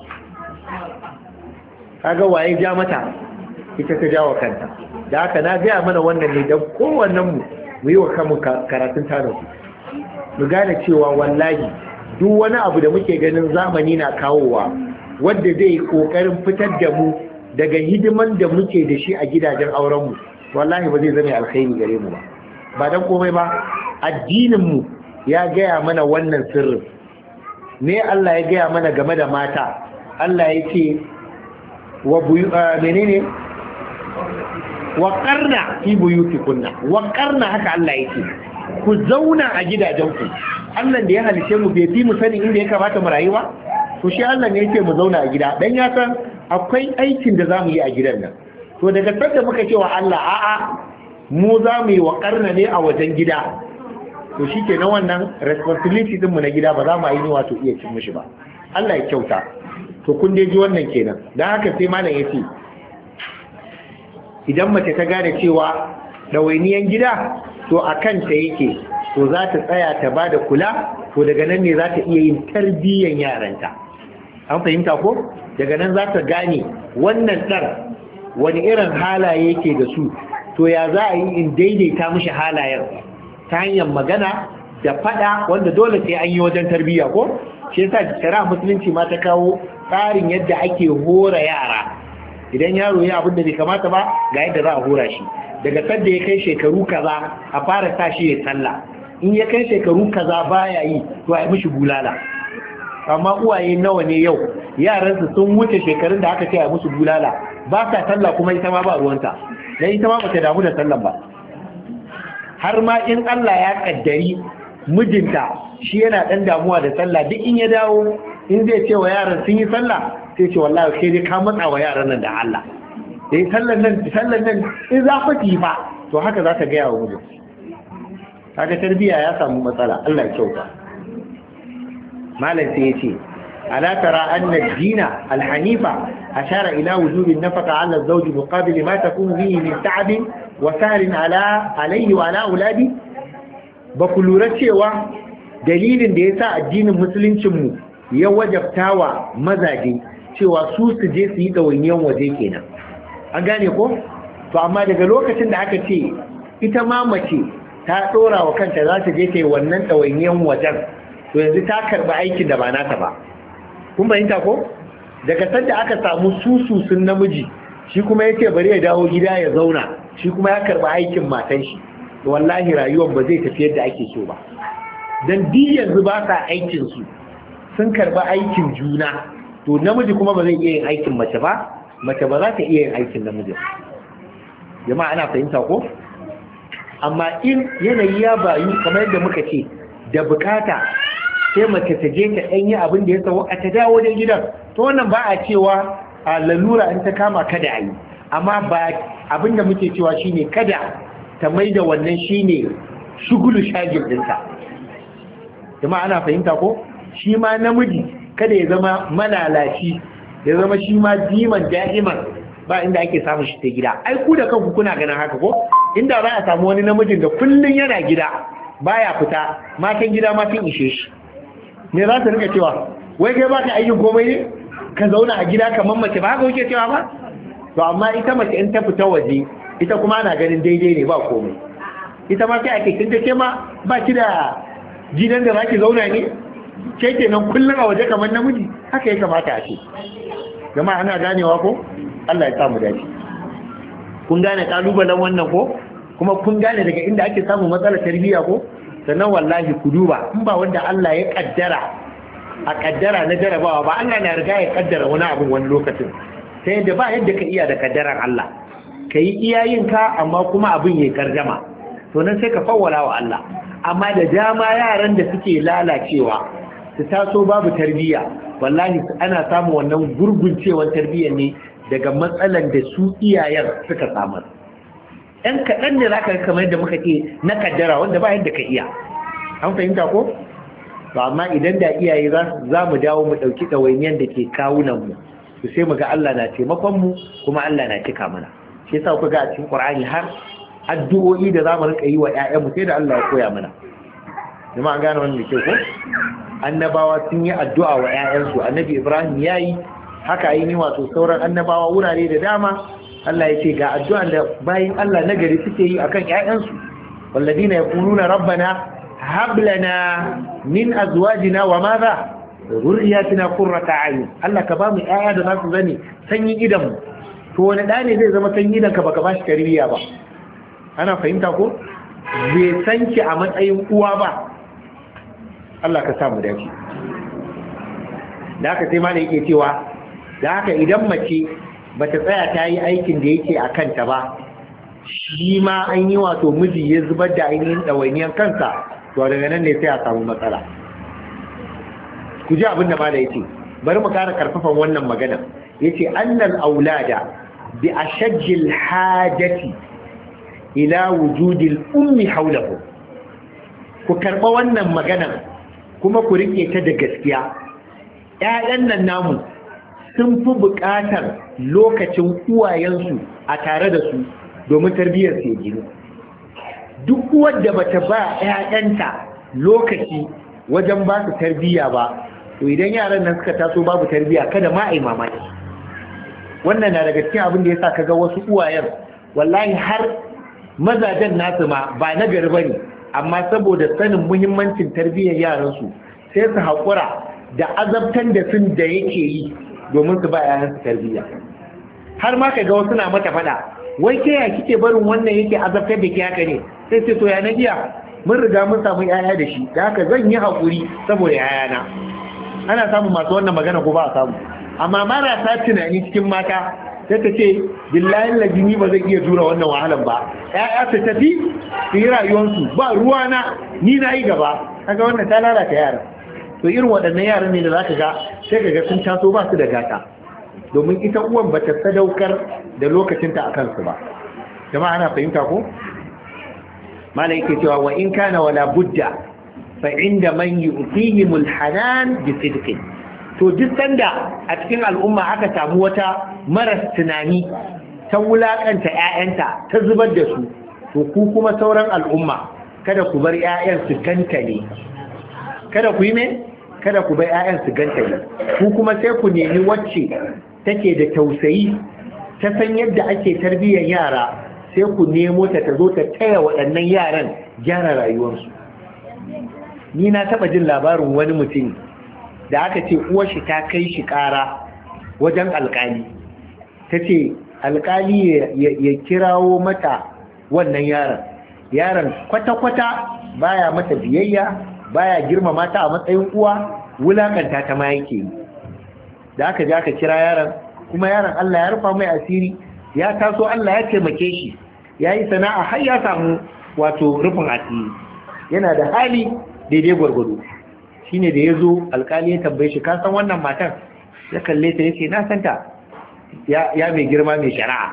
Kaga waye ja mata? Ita ta jawo kanta. Da haka na gaya mana wannan ne don kowannen mu yi wa kanmu karatun tano, mu gane cewa wallahi duk wani abu da muke ganin zamani na kawowa wanda zai kokarin fitar da mu daga hidiman da muke da shi a gidajen aurenmu, wallahi ba zai zama alkhairi gare mu ba. Ba dan komai ba, addinin mu ya gaya mana wannan sirrin ne. Allah ya gaya mana game da mata, Allah ya ce wa menene wa qarna fi buyutikunna, wa qarna, haka Allah yake, ku zauna a gidajenku. Allah da ya halice mu bai fi mu sani inda ya kamata mu rayuwa, to shi Allah ne yake mu zauna a gida dan ya san akwai aikin da zamu yi a gidan nan. To daga sanda muka ce wa Allah a'a mu za mu yi wa qarna ne a wajen gida, to shikenan wannan responsibility din mu na gida ba za mu yi ni wato iya cin mishi ba. Allah ya kyauta. To kun dai ji wannan kenan. Dan haka sai malam yace idan mace ta gane cewa ɗawainiyan gida to a kanta yake, to za ta tsaya ta ba da kula, to daga nan ne za ta iya yin tarbiyyan yaranta. An fahimta ko? Daga nan za ta gane wannan ɗar wani irin halaye yake da su, to ya za a yi in daidaita mishi halayen ta hanyar magana da faɗa, wanda dole sai an yi wajen tarbiyya ko? Shi yasa shari'a musulunci ma ta kawo tsarin yadda ake hora yara. Idan yaro ya abin da bai kamata ba, ga yadda za a hora shi. Daga sanda ya kai shekaru kaza a fara sa shi ya sallah, in ya kai shekaru kaza baya yi, to a yi mishi bulala. Amma uwaye nawa ne yau yaransu sun wuce shekarun da aka ce a musu bulala, ba sa sallah kuma ita ma ba ruwanta, dan ita ma bata damu da sallan ba. Har ma in Allah ya kaddari mijinta shi yana dan damuwa da sallah, duk in ya dawo in zai ce wa yaran sun yi sallah, sai ce wallahi sai dai ka matsa wa yaran nan da Allah. Dai sallan nan in za ku yi fa, to haka za ta gaya wa mijin. Kaga tarbiyya ya samu matsala, Allah ya kyauta. Malam sai ya ce ala tara anna ad-dina al-hanifa ashara ila wujubi an-nafaqa 'ala az-zawj muqabil ma takunu bihi min ta'ab wa sahrin alayhi wa ala auladi. Ba ku lura cewa dalilin da yasa addinin musuluncin mu ya wajabtawa mazaje cewa su je su yi ɗawainiyan waje kenan, an gane ko? To amma daga lokacin da aka ce ita ma mace ta ɗora wa kanta za ta je ta yi wannan ɗawainiyan wajen, to yanzu ta karɓi aikin da ba nata ba. Kun fahimta ko? Daga sanda aka samu sususun namiji, shi kuma ya ce bari ya dawo gida ya zauna, shi kuma ya karɓi aikin matan shi, to wallahi rayuwar ba zai tafi yadda ake so ba. Dan di yanzu ba sa aikinsu, sun karɓi aikin juna, to namiji kuma ba zai iya yin aikin mace ba, mace ba za ta iya yin aikin namiji. Jama'a ana fahimta ko? Amma in yanayi ya bayu kamar yadda muka ce da bukata sai mace ta je ta ɗanyi abin da ya sauka ta dawo wajen gidan, to wannan ba a cewa a lalura in ta kama kada a yi, amma ba abin da muke cewa shine kada ta mai da wannan shine shugulu shagin ɗinta. Jama'a ana fahimta ko? Shi ma namiji kada ya zama malalaci, ya zama shi ma diman da'iman ba inda ake samun shi ta gida. Ai ku da kanku kuna ganin haka ko? Inda za a samu wani namijin da kullun yana gida baya fita, matan gida ma sun ishe shi. Me za ta rika cewa? Wai kai ba ka aikin komai ne? Ka zauna a gida kamar mace, ba haka kuke cewa ba? To amma ita mace in ta fita waje, ita kuma ana ganin daidai ne ba komai. Ita ma kai ake kinta ke ma ba ki da gidan da za ki zauna ne? Ke kenan kullum a waje kamar namiji? Haka ya kamata a ce. Jama'a ana ganewa ko? Allah ya samu dace. Kun gane kalubalen wannan ko? Kuma kun gane daga inda ake samun matsalar tarbiyya ko? Sannan wallahi ku duba, in ba wanda Allah ya kaddara a kaddara na jarabawa ba, Allah na riga ya kaddara wani abin wani lokacin. Ta yadda ba yadda ka iya da kaddaran Allah. Ka yi iyayenka amma kuma abin ya karjama. To nan sai ka fawwala wa Allah. Amma da dama yaran da suke lalacewa su taso babu tarbiyya, wallahi ana samun wannan gurguncewar tarbiyyar ne daga matsalan da su iyayen suka samar. ɗan kaɗan ne za ka kamar yadda muka ce na kaddara wanda ba yadda ka iya. An fahimta ko? To amma idan da iyaye za mu dawo mu ɗauki ɗawainiyar da ke kawunanmu, to sai mu ga Allah na taimakonmu kuma Allah na cika mana. Shi yasa ku ga a cikin Qur'ani har addu'o'i da za mu rika yi wa ƴaƴanmu sai da Allah ya koya mana. Jama'a an gane wannan da ke ko? Annabawa sun yi addu'a wa ƴaƴansu, Annabi Ibrahim ya yi, haka yi ni wato sauran annabawa wurare da dama. Allah ya ce ga addu'an da bayin Allah nagari suke yi akan ƴaƴansu, walladina yaquluna rabbana hab lana min azwajina wa madha dhurriyyatina qurrata a'yun. Allah ka ba mu ƴaƴa da nasu zani sanyin idan mu. To wani da ne zai zama sanyin idan ka baka bashi tarbiyya ba? Ana fahimta ko? Bai san ki a matsayin uwa ba. Allah ka sa mu dace. Da haka sai ma da yake cewa, da haka idan mace bata tsaya ta yi aikin da yake a kanta ba, shi ma an yi wato miji ya zubar da ainihin ɗawainiyar kansa, to daga nan ne sai a samu matsala. Ku ji abin da mala yace, bari mu kara karfafan wannan magana. Yace annal aulada bi ashajjil hajati ila wujudil ummi hawlahu. Ku karba wannan magana kuma ku rike ta da gaskiya. ƴaƴan nan namu sun fi buƙatar lokacin uwayensu a tare da su domin tarbiyyar su ya gino. Duk wadda bata ba ƴaƴanta lokaci wajen ba su tarbiyya ba, to idan yaran nan suka taso babu tarbiyya kada ma ai mamaki. Wannan na daga cikin abin da yasa kaga wasu uwayen wallahi har mazajen nasu ma ba na gari bane, amma saboda sanin muhimmancin tarbiyyar yaran su sai su haƙura da azabtan da sun da yake yi domin su ba yayansu tarbiyya. Har ma kaga wasu na mata fada, wai ke ya kike barin wannan yake azabtar da ke haka ne? Sai ce to ya na jiya mun riga mun samu yaya da shi, da haka zan yi hakuri saboda yayana. Ana samun masu wannan magana ko ba a samu? Amma marasa tunani cikin mata sai ta ce billahi lajini ba zai iya jura wannan wahalan ba, yaya su tafi su yi rayuwarsu ba ruwana, ni na yi gaba. Kaga wannan ta lalata yara. To irin waɗannan yaran ne da za ka ga sai ka ga sun taso ba su da gata, domin ita uwan ba ta sadaukar da lokacinta a kansu ba. Jama'a ana fahimta ko? Malai yake cewa wa in kana wala budda fa inda man yu'tihimul hanan bi sidqin. To duk sanda a cikin al'umma aka samu wata maras tunani ta wulakanta ƴaƴanta ta zubar da su, to ku kuma sauran al'umma kada ku bar ƴaƴan su ganta ne. Kada ku yi me? Kada ku bai 'ya'yan su ganta ne. Ku kuma sai ku nemi wacce take da tausayi, ta san yadda ake tarbiyyar yara, sai ku nemo ta zo ta taya waɗannan yaran gyara rayuwarsu. Ni na taɓa jin labarin wani mutum da aka ce uwar shi ta kai shi ƙara wajen alƙali. Ta ce alƙali ya kirawo mata wannan yaron. Yaron kwata-kwata baya mata biyayya, baya girmama ta a matsayin uwa, wulakanta ta ma yake yi. Da aka je aka kira yaron, kuma yaron Allah ya rufa mai asiri, ya taso Allah ya taimake shi, ya yi sana'a har ya samu wato rufin asiri, yana da hali daidai gwargwado. shine da yazo alkali ya tambaye shi ka san wannan matan, ya kalle ta yace na santa ya mai girma mai shari'a.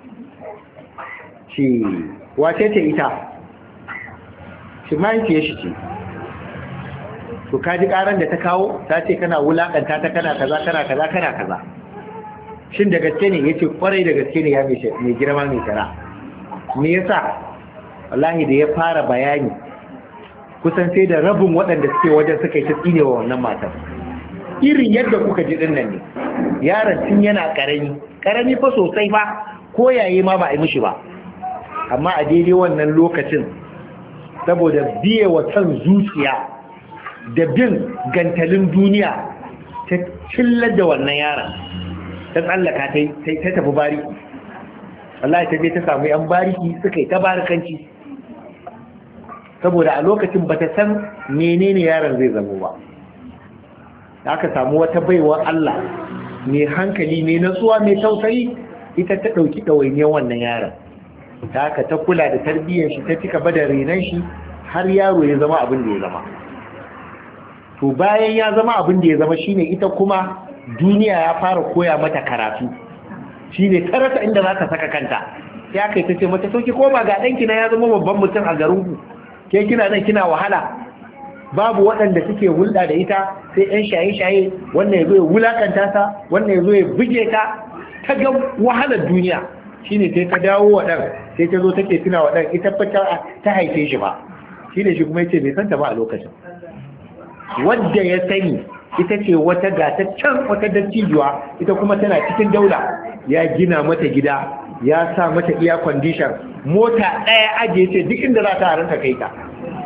shi wace ce ita? shi mahaifiyar shi ce. to kaji karan da ta kawo ta ce kana wulakanta ta kana kaza kana kaza kana kaza. shin da gaske ne? yace kwarai da gaske ne ya mai girma mai shari'a. me yasa? wallahi da ya fara bayani kusan sai da rabin waɗanda suke wajen suka yi ta tsine wa wannan matar. Irin yadda kuka ji ɗin nan ne, yaron tun yana ƙarami fa sosai fa, ko yaye ma ba a yi mishi ba. Amma a daidai wannan lokacin, saboda biye wa san zuciya da bin gantalin duniya, ta cillar da wannan yaron, ta tsallaka ta tafi bariki. wallahi ta je ta samu yan bariki suka yi ta barikanci, saboda a lokacin bata san menene yaron zai zamo ba. aka samu wata baiwa Allah mai hankali mai natsuwa mai tausayi, ita ta ɗauki ɗawainiyar wannan yaron, ta haka ta kula da tarbiyyar shi, ta cika bada renon shi har yaro ya zama abin da ya zama. To bayan ya zama abin da ya zama shine ita kuma duniya ya fara koya mata karatu, shine ta rasa inda za ta saka kanta. Ya kai ta ce mata sauki ko ba ga ɗanki na ya zama babban mutum a garinku, ke kina nan kina wahala, babu waɗanda suke hulɗa da ita sai ɗan shaye-shaye, wannan ya zo ya wulakanta ta, wannan ya zo ya buge ta, ta ga wahalar duniya. Shine sai ta dawo wa ɗan, sai ta zo take tuna wa ɗan ita fa ta haife shi ba. Shine shi kuma yace bai santa ba a lokacin. Wadda ya sani ita ce wata gataccen wata dattijuwa, ita kuma tana cikin daula, ya gina mata gida, ya sa mata iya condition, mota ɗaya ajiye ce duk inda za ta haranta kai ta.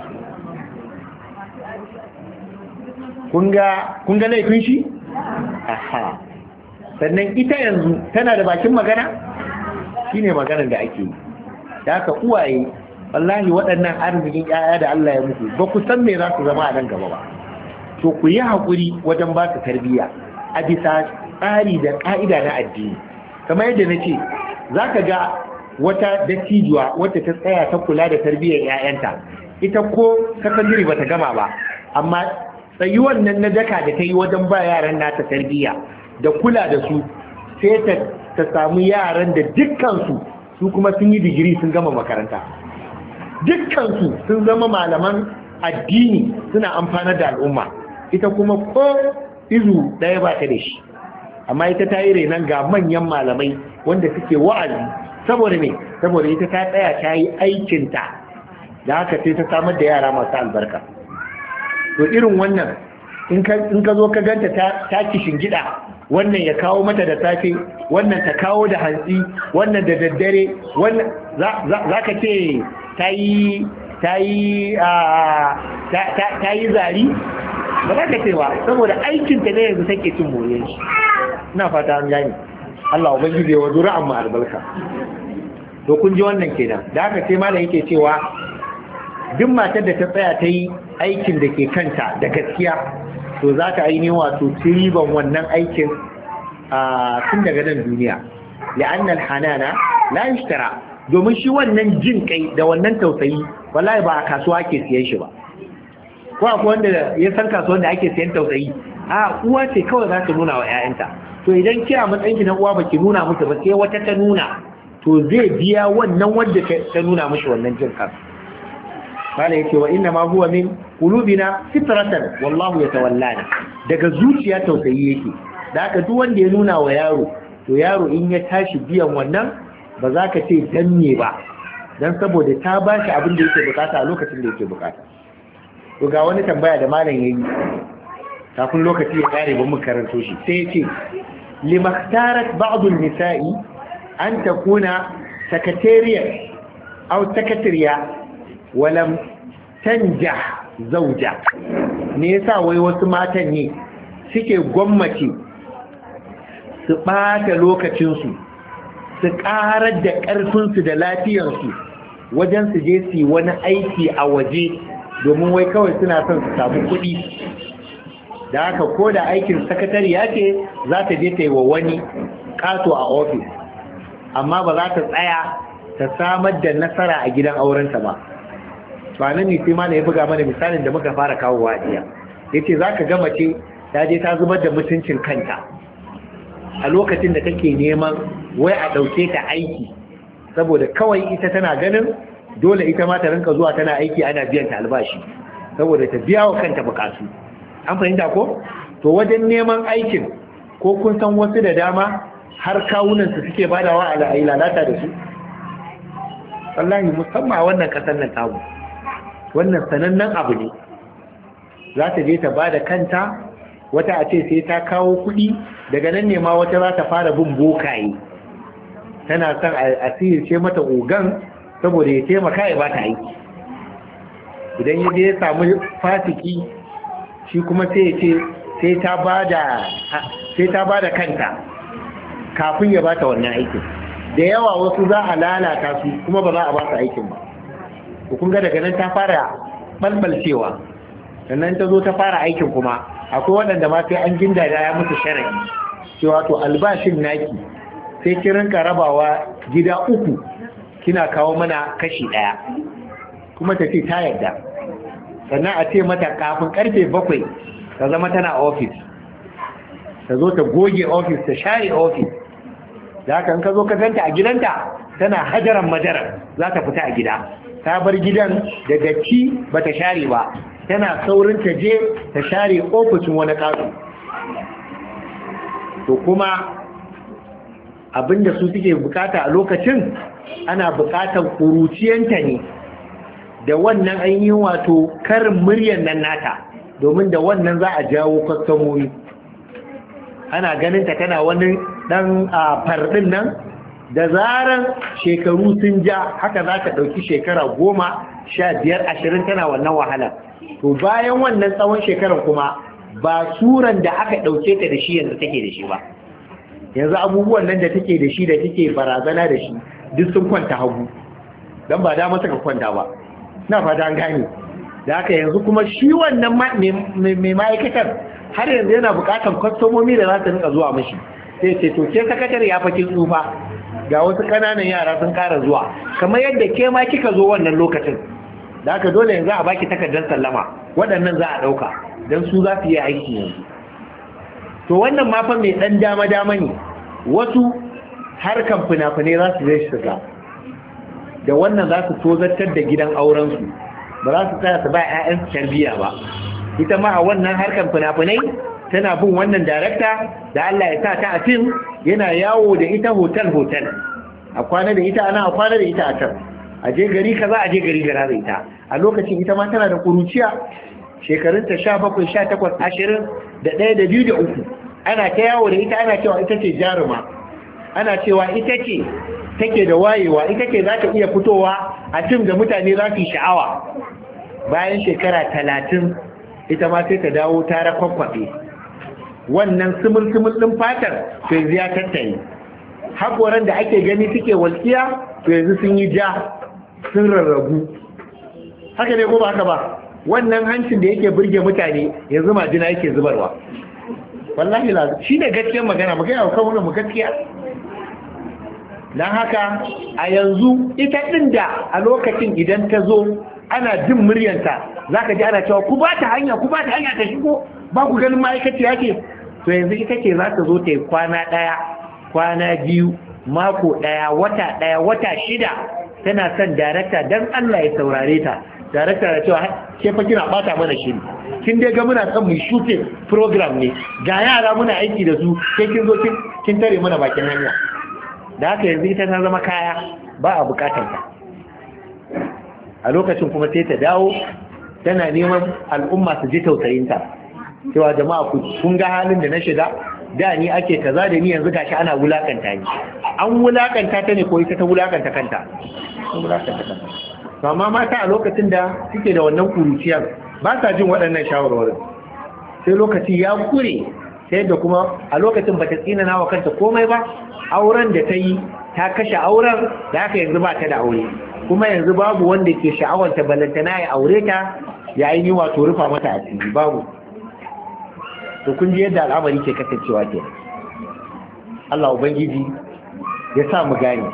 kun ga laifin shi? Aha. Sannan ita yanzu tana da bakin magana? Shi ne maganar da ake yi. Da haka uwaye, wallahi waɗannan arzikin ‘ya'ya da Allah ya muku, ba ku san me za su zama a nan gaba ba. To ku yi haƙuri wajen ba su tarbiyya a bisa tsari da ƙa'ida na addini. Kamar yadda na ce, za ka ga wata dattijuwa wata ta tsaya ta kula da tarbiyyar ‘ya'yanta, ita ko sakandare ba ta gama ba, amma tsayuwan nan na daka da ta yi wajen ba yaran nata tarbiyya da kula da su, sai ta samu yaran da dukkansu su kuma sun yi digiri sun gama makaranta, dukkansu sun zama malaman addini suna amfanar da al'umma, ita kuma ko izu ɗaya ba ta da shi. Amma ita ta yi renon ga manyan malamai wanda suke wa'azi, saboda me? Saboda ita ta tsaya ta yi aikinta, da haka sai ta samar da yara masu albarka. To irin wannan in ka zo ka ganta ta kishin gida, wannan ya kawo mata da safe, wannan ta kawo da hantsi, wannan da daddare, wannan za ka ce ta yi zari ba za ka ce ba, saboda aikinta ne yanzu take cin moriyar shi. Ina fata an gani, Allah ubangiji ya wazo ra'an mu albarka. To kun ji wannan kenan, da haka sai malam yake cewa duk matar da ta tsaya ta yi aikin da ke kanta da gaskiya, to za ta ainihin wato riban wannan aikin tun daga nan duniya. La'annal hanana la yashtara, domin shi wannan jin kai da wannan tausayi wallahi ba a kasuwa ake siyan shi ba. Ko akwai wanda ya san kasuwan da ake siyan tausayi? A uwa ce kawai za ta nuna wa 'ya'yanta. To idan kira matsayin ki na uwa baki nuna musu ba, sai wata ta nuna, to zai biya wannan wanda ta nuna mishi wannan jin kansa. Bala yake wa inna ma huwa min qulubina fitratan wallahu yatawallana, daga zuciya tausayi yake. Da haka duk wanda ya nuna wa yaro, to yaro in ya tashi biyan wannan ba za ka ce danne ba, dan saboda ta ba shi abin da yake bukata a lokacin da yake bukata. To ga wani tambaya da malam yayi kafin lokaci ya kare ba mu karanto shi, sai ya ce limaktarat ba'd an-nisa'i an takuna secretariat aw secretariya walam tanja zauja. Me yasa wai wasu matan ne suke gwammace su ɓata lokacinsu, su ƙarar da ƙarfinsu da lafiyarsu wajen su je su yi wani aiki a waje domin wai kawai suna son su samu kuɗi. Da haka ko da aikin sakatariya ce za ta je ta yi wa wani ƙato a ofis, amma ba za ta tsaya ta samar da nasara a gidan aurenta ba. Ba nan ne sai ma ya buga mana misalin da muka fara kawowa a jiya. yace zaka ga mace ta je ta zubar da mutuncin kanta a lokacin da take neman wai a dauke ta aiki saboda kawai ita tana ganin dole ita ma ta rinka zuwa tana aiki ana biyan ta albashi saboda ta biya wa kanta bukatu. An fahimta ko? To wajen neman aikin ko kun san wasu da dama har kawunan su suke badawa a lalata da su? Wallahi musamman a wannan kasar nan tamu. Wannan sanannen abu ne. Za ta je ta bada kanta, wata a ce sai ta kawo kuɗi, daga nan ne ma wata za ta fara bin bokaye. Tana son a sihirce mata ogan saboda ya taimaka ya ba ta aiki. Idan ya je ya samu fasiki, shi kuma sai ya ce sai ta ba da kanta kafin ya bata wannan aikin. Da yawa wasu za a lalata su kuma ba za a ba su aikin ba. Kun ga daga nan ta fara balbalcewa, sannan ta zo ta fara aikin kuma akwai waɗanda ma sai an ginda da ya musu sharadi cewa to albashin naki sai ki rinka rabawa gida 3 kina kawo mana kashi 1 kuma ta ce ta yarda. Sannan a ce mata kafin karfe 7 ta zama tana ofis, ta zo ta goge ofis, ta share ofis. Da haka in ka zo ka ganta a gidanta tana hajaran majaran za ta fita a gida, ta bar gidan da datti ba ta share ba, tana saurin ta je ta share ofishin wani kasu. To kuma abinda su suke bukata a lokacin ana bukatan kuruciyanta ne da wannan ainihin wato karin muryan nan nata, domin da wannan za a jawo kwastomomi. Ana ganin ta tana wani dan fardin nan, da zaran shekaru sun ja haka za ta ɗauki shekara 10, 15, 20 tana wannan wahala. To bayan wannan tsawon shekarar kuma ba suran da aka ɗauke ta da shi yanzu take da shi ba. Yanzu abubuwan nan da take da shi da take barazana da shi duk sun kwanta hagu, don ba dama suka kwanta ba. Na fata an gane. Da haka yanzu kuma shi wannan mai ma'aikatar har yanzu yana bukatar kwastomomi da za su rinka zuwa mashi. Sai ce to ke sakatare ya fakin tsufa, ga wasu ƙananan yara sun ƙara zuwa, kamar yadda ke ma kika zo wannan lokacin. Da haka dole yanzu a baki takardar sallama, waɗannan za a ɗauka don su za su yi aiki yanzu. To wannan ma fa mai ɗan dama-dama ne, wasu harkan fina-finai za su zai shiga. Da wannan za su tozartar da gidan aurensu, ba za su tsaya su ba 'ya'yansu tarbiyya ba. Ita ma a wannan harkar fina-finai tana bin wannan darakta da Allah ya sa ta a fim, yana yawo da ita hotel-hotel, a kwana da ita ana, a kwana da ita a can, a je gari kaza, a je gari gara da ita. A lokacin ita ma tana da kuruciya, shekarunta 17, 18, 20, da 1, da 2, da 3. Ana ta yawo da ita, ana cewa ita ce jaruma, ana cewa ita ce take da wayewa, ita ce za ta iya fitowa a fim da mutane za su yi sha'awa. Bayan shekara 30 ita ma sai ta dawo ta rakwakwabe wannan sumul-sumul ɗin fatar, to yanzu ya tattare. Haƙoran da ake gani suke walƙiya, to yanzu sun yi ja, sun rarrabu. Haka ne ko ba haka ba? Wannan hancin da yake burge mutane yanzu majina yake zubarwa. Wallahi lazu shi ne gaskiyar magana, magana kan wannan mu gaskiya. Dan haka a yanzu ita ɗin da a lokacin idan ta zo ana jin muryanta, za ka ji ana cewa ku ba ta hanya ta shigo, ba ku ganin ma'aikaci yake. To yanzu ita ce za ta zo ta yi kwana 1, kwana 2, mako 1, wata 1, wata 6 tana son darakta don Allah ya saurare ta. Darakta da cewa ke fa kina bata mana shiri, kin dai ga muna son mu shooting program ne, ga yara muna aiki da su, sai kin zo kin tare mana bakin hanya. Da haka yanzu ita ta zama kaya, ba a bukatar ta. A lokacin kuma sai ta dawo tana neman al'umma su ji tausayinta, cewa jama'a kun ga halin da na shiga, da ni ake kaza da ni, yanzu gashi ana wulakanta ni. An wulakanta ta ne ko ita ta wulakanta kanta? An wulakanta kanta. To amma mata a lokacin da suke da wannan kuruciyar ba sa jin waɗannan shawarwarin, sai lokaci ya kure, sai da kuma a lokacin ba ta tsinana wa kanta komai ba. Auren da ta yi ta kashe auren, da haka yanzu ba ta da aure, kuma yanzu babu wanda ke sha'awanta balantana ya aure ta ya yi wato rufa mata asiri, babu. To kun ji yadda al'amari ke kasancewa ke. Allah Ubangiji ya sa mu gane.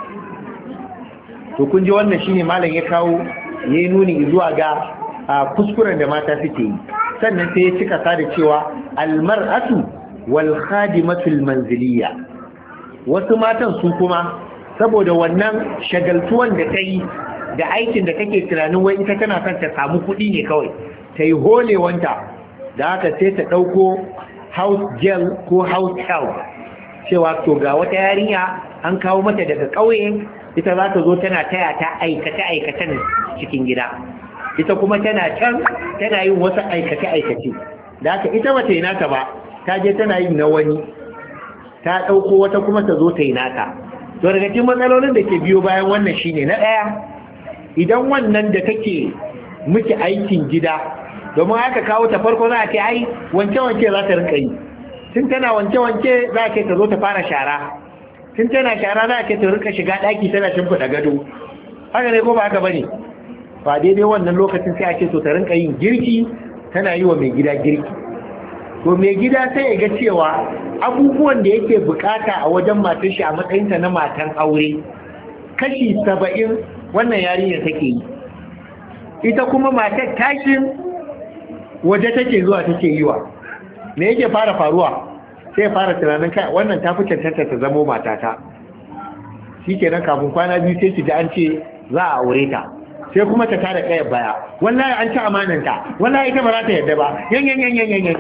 To kun ji wannan shine malam ya kawo, ya nuni zuwa ga kuskuren da mata suke yi. sannan sai ya cika sa da cewa almar'atu wal khadimatul manziliya. Wasu matan su kuma saboda wannan shagaltuwan da ta yi da aikin da take tunanin wai ita tana son ta samu kuɗi ne kawai ta yi holewanta, da haka sai ta ɗauko house girl ko house help, cewa to ga wata yarinya an kawo mata daga ƙauye, ita za ta zo tana taya ta aikace-aikacen cikin gida, ita kuma tana can tana yin wasu aikace-aikace, da haka ita ba ta yi nata ba, ta je tana yin na wani, ta ɗauko wata kuma ta zo ta yi nata. To daga cikin matsalolin da ke biyo bayan wannan shine na ɗaya, idan wannan da take miki aikin gida, domin aka kawo ta farko za a ce ai wanke-wanke za ta rinka yi, tun tana wanke-wanke za a ce ta zo ta fara shara, tun tana shara za a ce ta rinka shiga ɗaki tana shimfiɗa gado, haka ne ko ba haka bane? Ba daidai wannan lokacin sai a ce to ta rinka yin girki, tana yi wa mai gida girki. To mai gida sai ya ga cewa abubuwan da yake bukata a wajen matar shi a matsayinta na matan aure, kashi 70 wannan yarinya take yi, ita kuma matar tashin waje take zuwa take yi wa. Me yake fara faruwa? Sai fara tunanin kai wannan ta fi cancanta ta zamo matata, shikenan kafin kwana biyu sai ki ji an ce za a aure ta, sai kuma ta tada kayar baya, wallahi an ci amananta, wallahi ita ba za ta yadda ba, yan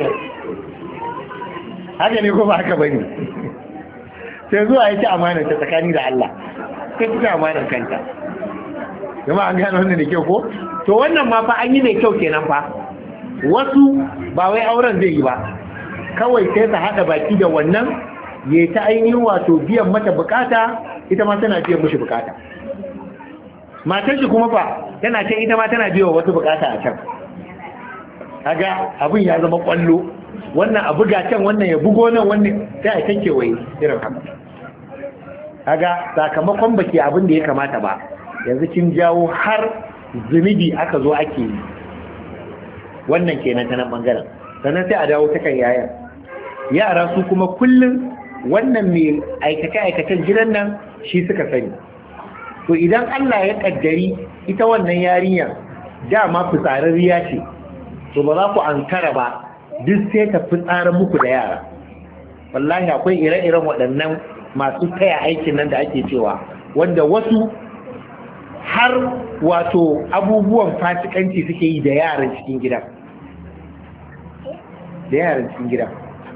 haka ne ko ba haka bane? Sai zuwa ya ci amananta tsakani da Allah, sai ta amanar kanta. Jama'a an gane wannan da kyau ko? To wannan ma fa an yi mai kyau kenan fa. Wasu ba wai auren zai yi ba, kawai sai ta hada baki da wannan ya ta ainihin wato biyan mata bukata, ita ma tana biyan mishi bukata. Matar shi kuma fa tana ce ita ma tana biyan wasu bukata a can. Kaga abin ya zama kwallo, wannan a buga can, wannan ya bugo nan, wannan sai a tanke waye irin haka. Kaga sakamakon baki abin da ya kamata ba, yanzu kin jawo har zunubi aka zo ake yi. Wannan kenan ta nan bangaren. Sannan sai a dawo ta kan yayan. Yara su kuma kullum wannan mai aikace-aikacen gidan nan shi suka sani. To idan Allah ya kaddari ita wannan yarinyar dama fitsararriya ce, to ba za ku ankara ba, duk sai ta fitsara muku da yara. Wallahi akwai ire-iren waɗannan masu taya aikin nan da ake cewa, wanda wasu har wato abubuwan fasikanci suke yi da yaran cikin gida. Da yaran cikin gida.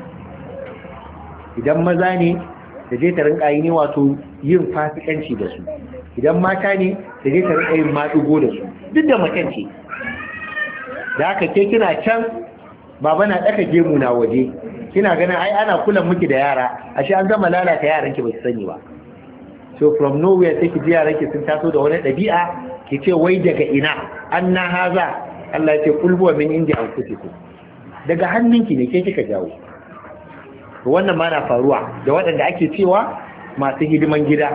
Idan maza ne, da je ta rinka yi ne wato yin fasikanci da su. Idan mata ne, da je ta rinka yin matsugo da su. Duk da macen ce. Da haka ke kina can, baba na ɗaka gemu na waje, kina ganin ai ana kula miki da yara, ashe an gama lalata yaranki ba su sani ba. So from nowhere sai ki ji yaranki sun taso da wani ɗabi'a, ki ce wai daga ina, an na haza, Allah ya ce kulbuwa min inda an kuce ku. Daga hannunki ne ke kika jawo. Wannan ma na faruwa da waɗanda ake cewa masu hidiman gida.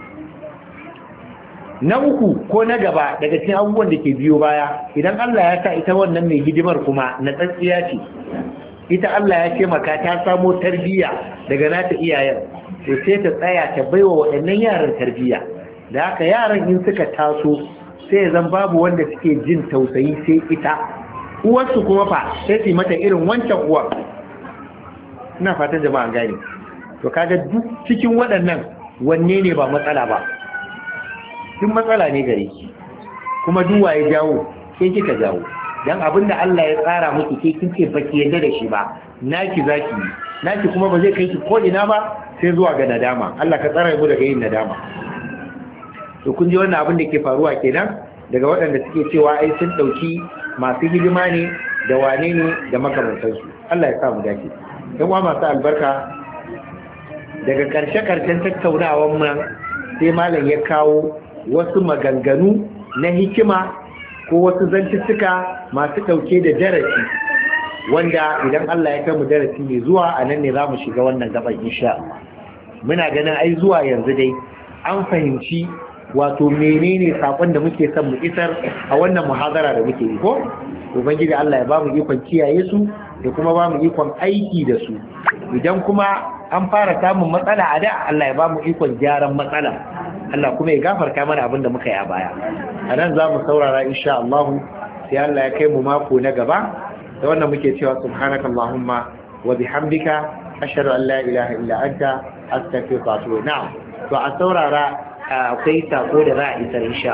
Na uku ko na gaba daga cikin abubuwan da ke biyo baya, idan Allah ya sa ita wannan mai hidimar kuma na tsantsiya ce, ita Allah ya ce maka ta samo tarbiyya daga nata iyayen, to sai ta tsaya ta baiwa waɗannan yaran tarbiyya. Da haka yaran in suka taso sai zan babu wanda suke jin tausayi sai ita. Uwarsu kuma fa sai su mata irin wancan uwar. Ina fatan jama'a gane. To kaga duk cikin waɗannan wanne ne ba matsala ba? Duk matsala ne gare ki. Kuma duwa ya jawo, sai kika jawo. Dan abinda Allah ya tsara miki ke kin ce baki yadda da shi ba, naki zaki yi. Naki kuma ba zai kai ki ko ina ba sai zuwa ga nadama. Allah ka tsara mu daga yin nadama. To kun ji wannan abin da ke faruwa kenan daga waɗanda suke cewa ai sun dauki masu hidima ne da wane ne da makamantansu. Allah ya sa mu dace. Yan uwa masu albarka, daga karshe-karshen tattaunawar mu sai malam ya kawo wasu maganganu na hikima ko wasu zantuttuka masu ɗauke da darasi, wanda idan Allah ya kai mu darasi mai zuwa a nan ne za mu shiga wannan gaban insha Allah. Muna ganin ai zuwa yanzu dai an fahimci wato menene sakon da muke son mu isar a wannan muhadara da muke yi ko? Ubangiji Allah ya ba mu ikon kiyaye su da kuma ba mu ikon aiki da su. Idan kuma an fara samun matsala a da, Allah ya ba mu ikon gyaran matsala. Allah kuma ya gafarta mana abin da muka yi a baya. A nan za mu saurara insha Allah, sai Allah ya kai mu mako na gaba da wannan muke cewa subhanakallahumma wa bihamdika ashhadu an la ilaha illa anta astaghfiruka wa atubu na'am to a saurara akwai sako da za a isar insha